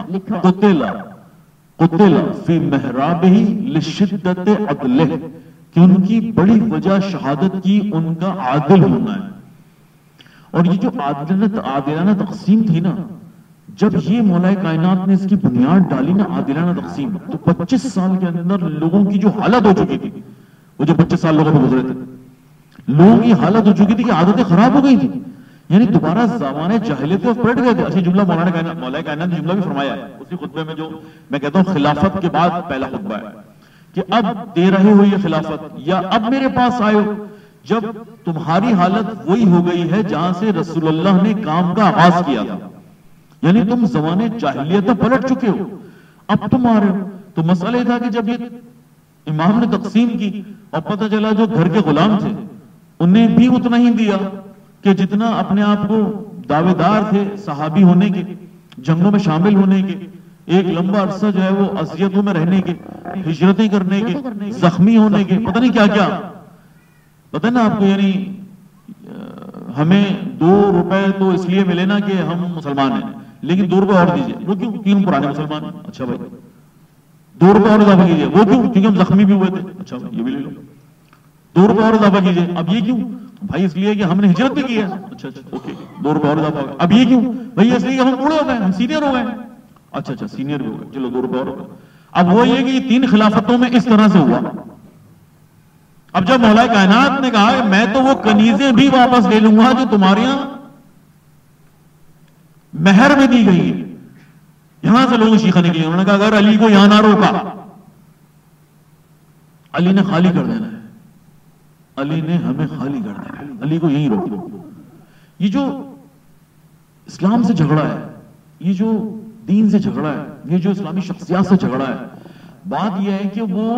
قتل فی محرابہ لشدت عدلہ، کہ ان کی بڑی وجہ شہادت کی ان کا عادل ہونا ہے۔ اور یہ جو عادلانہ تقسیم تھی نا، جب یہ مولا کائنات نے اس کی بنیاد ڈالی نا عادلانہ تقسیم، تو 25 سال کے اندر لوگوں کی جو حالت ہو چکی تھی، وہ جو 25 سال لوگوں پہ گزرے تھے، لوگوں کی حالت ہو چکی تھی کہ عادتیں خراب ہو گئی تھی، یعنی دوبارہ زمانے جاہلیت پہ پلٹ گئے تھے۔ اسی جملہ مولا کائنات نے جملہ بھی فرمایا ہے اسی خطبے میں، جو میں کہتا ہوں خلافت کے بعد پہلا خطبہ ہے، کہ اب دے رہے ہو یہ خلافت، یا اب میرے پاس آئے ہو جب تمہاری حالت وہی ہو گئی ہے جہاں سے رسول اللہ نے کام کا آغاز کیا تھا، یعنی تم زمانے جاہلیت میں پلٹ چکے ہو، اب تم آ رہے ہو۔ تو مسئلہ یہ تھا کہ جب یہ امام نے تقسیم کی اور پتہ چلا جو گھر کے غلام تھے انہیں بھی اتنا ہی دیا کہ جتنا اپنے آپ کو دعوے دار تھے صحابی ہونے کے، جنگوں میں شامل ہونے کے، ایک لمبا عرصہ جو ہے وہ اذیتوں میں رہنے کے، ہجرتیں کرنے کے، زخمی ہونے کے، پتہ نہیں کیا کیا، پتہ نا آپ کو، یعنی ہمیں 2 روپے تو اس لیے ملے نا کہ ہم مسلمان ہیں، لیکن 2 روپے اور دیجئے، وہ کیوں؟ کیوں ہم پرانے مسلمان ہیں؟ اچھا بھائی 2 روپے اور اضافہ کیجئے، وہ کیوں؟ کیونکہ ہم زخمی بھی ہوئے تھے، اچھا یہ بھی لے لو، 2 روپے اور اضافہ کیجئے، اب یہ کیوں؟ بھائی اس لیے کہ ہم نے ہجرت بھی کی ہے، اچھا اوکے 2 روپے اور اضافہ ہوگا، اب یہ کیوں؟ بھائی اس لیے کہ ہم بوڑھے ہو گئے، ہم سینئر ہو گئے، اچھا سینئر بھی ہو گئے، چلو 2 روپے اور ہوگا۔ اب وہ یہ کہ یہ 3 خلافتوں میں اس طرح سے ہوا۔ اب جب مولا کائنات نے کہا کہ میں تو وہ کنیزیں بھی واپس لے لوں گا جو تمہارے یہاں مہر میں دی گئی ہے. یہاں سے لوگ شیخہ نکلے, انہوں نے کہا اگر علی کو یہاں نہ روکا علی نے خالی کر دینا ہے, علی نے ہمیں خالی کر دینا ہے, علی کو یہیں روک دو. یہ جو اسلام سے جھگڑا ہے, یہ جو دین سے جھگڑا ہے, یہ جو اسلامی شخصیات سے جھگڑا ہے, بات یہ ہے کہ وہ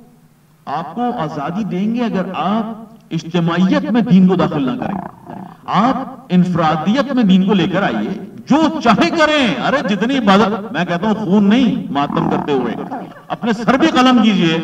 آپ کو آزادی دیں گے اگر آپ اجتماعیت میں دین کو داخل نہ کریں. آپ انفرادیت میں دین کو لے کر آئیے, جو چاہے کریں. ارے جتنی عبادت, میں کہتا ہوں خون نہیں ماتم کرتے ہوئے, اپنے سر بھی قلم کیجئے,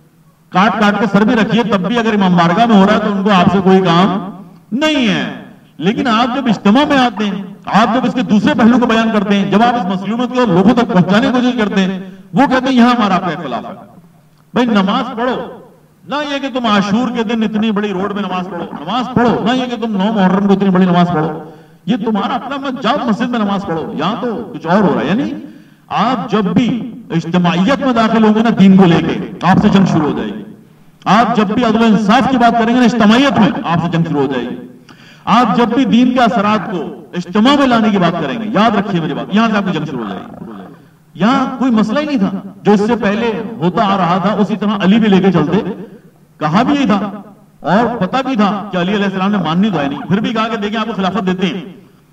کاٹ کاٹ کے سر بھی رکھیے, تب بھی اگر امام بارگاہ میں ہو رہا ہے تو ان کو آپ سے کوئی کام نہیں ہے. لیکن آپ جب اجتماع میں آتے ہیں, آپ جب اس کے دوسرے پہلو کو بیان کرتے ہیں, جب آپ اس مظلومت کو لوگوں تک پہنچانے کی کوشش کرتے ہیں, وہ کہتے ہیں یہاں ہمارا آپ کا اختلاف ہے. بھائی نماز پڑھو, نہ یہ کہ تم عاشور کے دن اتنی بڑی روڈ میں نماز پڑھو, نماز پڑھو. نہ یہ کہ تم 9 محرم کو اتنی بڑی نماز پڑھو, یہ تمہارا اپنا, جاؤ مسجد میں نماز پڑھو. یہاں تو کچھ اور ہو رہا ہے. یعنی آپ جب بھی اجتماعیت میں داخل ہوں گے نا دین کو لے کے, آپ سے جنگ شروع ہو جائے گی. آپ جب بھی عدل و انصاف کی بات کریں گے نا اجتماعیت میں, آپ سے جنگ شروع ہو جائے گی. آپ جب بھی دین کے اثرات کو اجتماع میں لانے کی بات کریں گے, یاد رکھیے میری بات, یہاں سے آپ کی جنگ شروع ہو جائے گی. یہاں کوئی مسئلہ ہی نہیں تھا جو اس سے پہلے ہوتا آ رہا تھا, اسی طرح علی بھی لے کے چلتے. کہا بھی یہی تھا اور پتا بھی تھا کہ علی علیہ السلام نے ماننی تو ہے نہیں, پھر بھی کہا کہ دیکھیں آپ کو خلافت دیتے ہیں,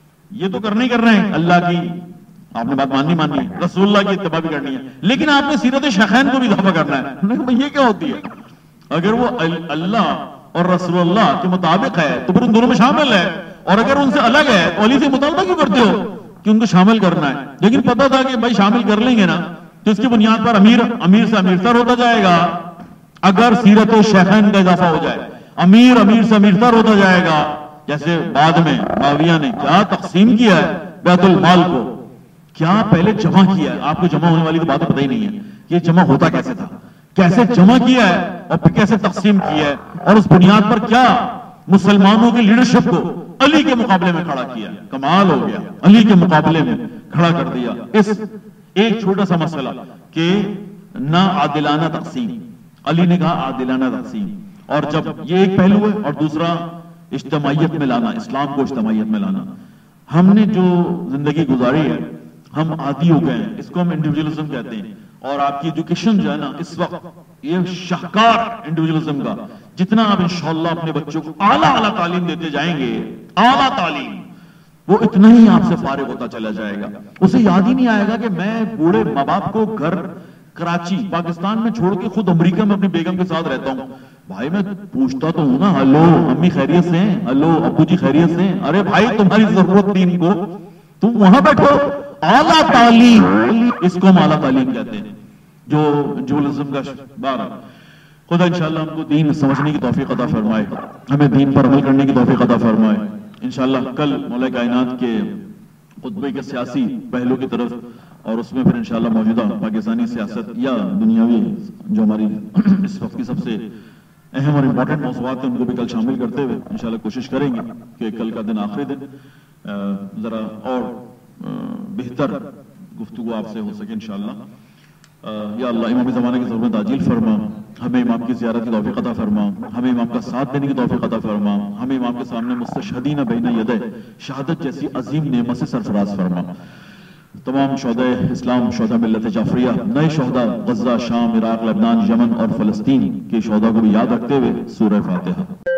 یہ تو کرنے ہی کر رہے ہیں, اللہ کی آپ نے بات ماننی ہے, رسول اللہ کی اتباع بھی کرنی ہے, لیکن آپ نے سیرت شیخین کو بھی دفع کرنا ہے. یہ کیا ہوتی ہے؟ اگر وہ اللہ اور رسول اللہ کے مطابق ہے تو پھر ان دونوں میں شامل ہے, اور اگر ان سے الگ ہے تو علی سے مطالبہ کیوں کرتے ہو کہ ان کو شامل کرنا ہے؟ لیکن پتا تھا کہ بھائی شامل کر لیں گے نا تو اس کی بنیاد پر امیر سے امیر تر ہوتا جائے گا. اگر سیرت شیخین کا اضافہ ہو جائے, امیر سے امیر تر ہوتا جائے گا. جیسے بعد میں معاویہ نے کیا تقسیم کیا ہے بیت المال کو, کیا پہلے جمع کیا ہے. آپ کو جمع ہونے والی تو بات پتہ ہی نہیں ہے, یہ جمع ہوتا کیسے تھا, کیسے جمع کیا ہے اور پھر کیسے تقسیم کیا ہے, اور اس بنیاد پر کیا مسلمانوں کی لیڈرشپ کو علی کے مقابلے میں کھڑا کیا. کمال ہو گیا, علی کے مقابلے میں کھڑا کر دیا. اس ایک چھوٹا سا مسئلہ کہ نہ عادلانہ تقسیم, علی نے کہا عادلانہ تقسیم. اور جب یہ ایک پہلو ہے, اور دوسرا اجتماعیت میں لانا, اسلام کو اجتماعیت میں لانا. ہم نے جو زندگی گزاری ہے ہم عادی ہو گئے ہیں, اس کو ہم انڈیویجولزم کہتے ہیں. اور آپ کی ایجوکیشن جو ہے نا اس وقت یہ شاہکار انڈیویجولزم کا, جتنا آپ انشاءاللہ اپنے بچوں کو اعلیٰ تعلیم دیتے جائیں گے, اعلیٰ تعلیم, وہ اتنا ہی آپ سے فارغ ہوتا چلا جائے گا. اسے یاد ہی نہیں آئے گا کہ میں بوڑھے ماں باپ کو گھر کراچی پاکستان میں چھوڑ کے خود امریکہ میں اپنی بیگم کے ساتھ رہتا ہوں. بھائی میں پوچھتا تو ہوں نا, ہلو امی خیریت سے ہیں, ہلو ابو جی خیریت سے ہیں, ارے بھائی تمہاری ضرورت تھی ان کو, تم وہاں بیٹھو. اعلیٰ تعلیم, اس کو ہم اعلیٰ تعلیم کہتے ہیں, جو انڈیویجولزم کا بار ہے. خدا انشاءاللہ ہم کو دین سمجھنے کی توفیق عطا فرمائے, ہمیں دین پر عمل کرنے کی توفیق عطا فرمائے. انشاءاللہ کل مولا کائنات کے خطبے کے سیاسی پہلو کی طرف, اور اس میں پھر انشاءاللہ موجودہ پاکستانی سیاست یا دنیاوی جو ہماری اس وقت کی سب سے اہم اور امپورٹنٹ موضوعات ہیں ان کو بھی کل شامل کرتے ہوئے انشاءاللہ کوشش کریں گے کہ کل کا دن آخری دن ذرا اور بہتر گفتگو آپ سے ہو سکے انشاءاللہ. یا اللہ امام زمانہ کی ضرورت عاجل فرما, ہمیں امام کی زیارت کی توفیق عطا فرما, ہمیں امام کا ساتھ دینے کی توفیق عطا فرما, ہمیں امام کے سامنے مستشہدین بین یدہ شہادت جیسی عظیم نعمت سے سرفراز فرما. تمام شہداء اسلام, شہداء ملت جعفریہ, نئے شہداء غزہ, شام, عراق, لبنان, یمن اور فلسطین کے شہداء کو بھی یاد رکھتے ہوئے سورہ فاتحہ.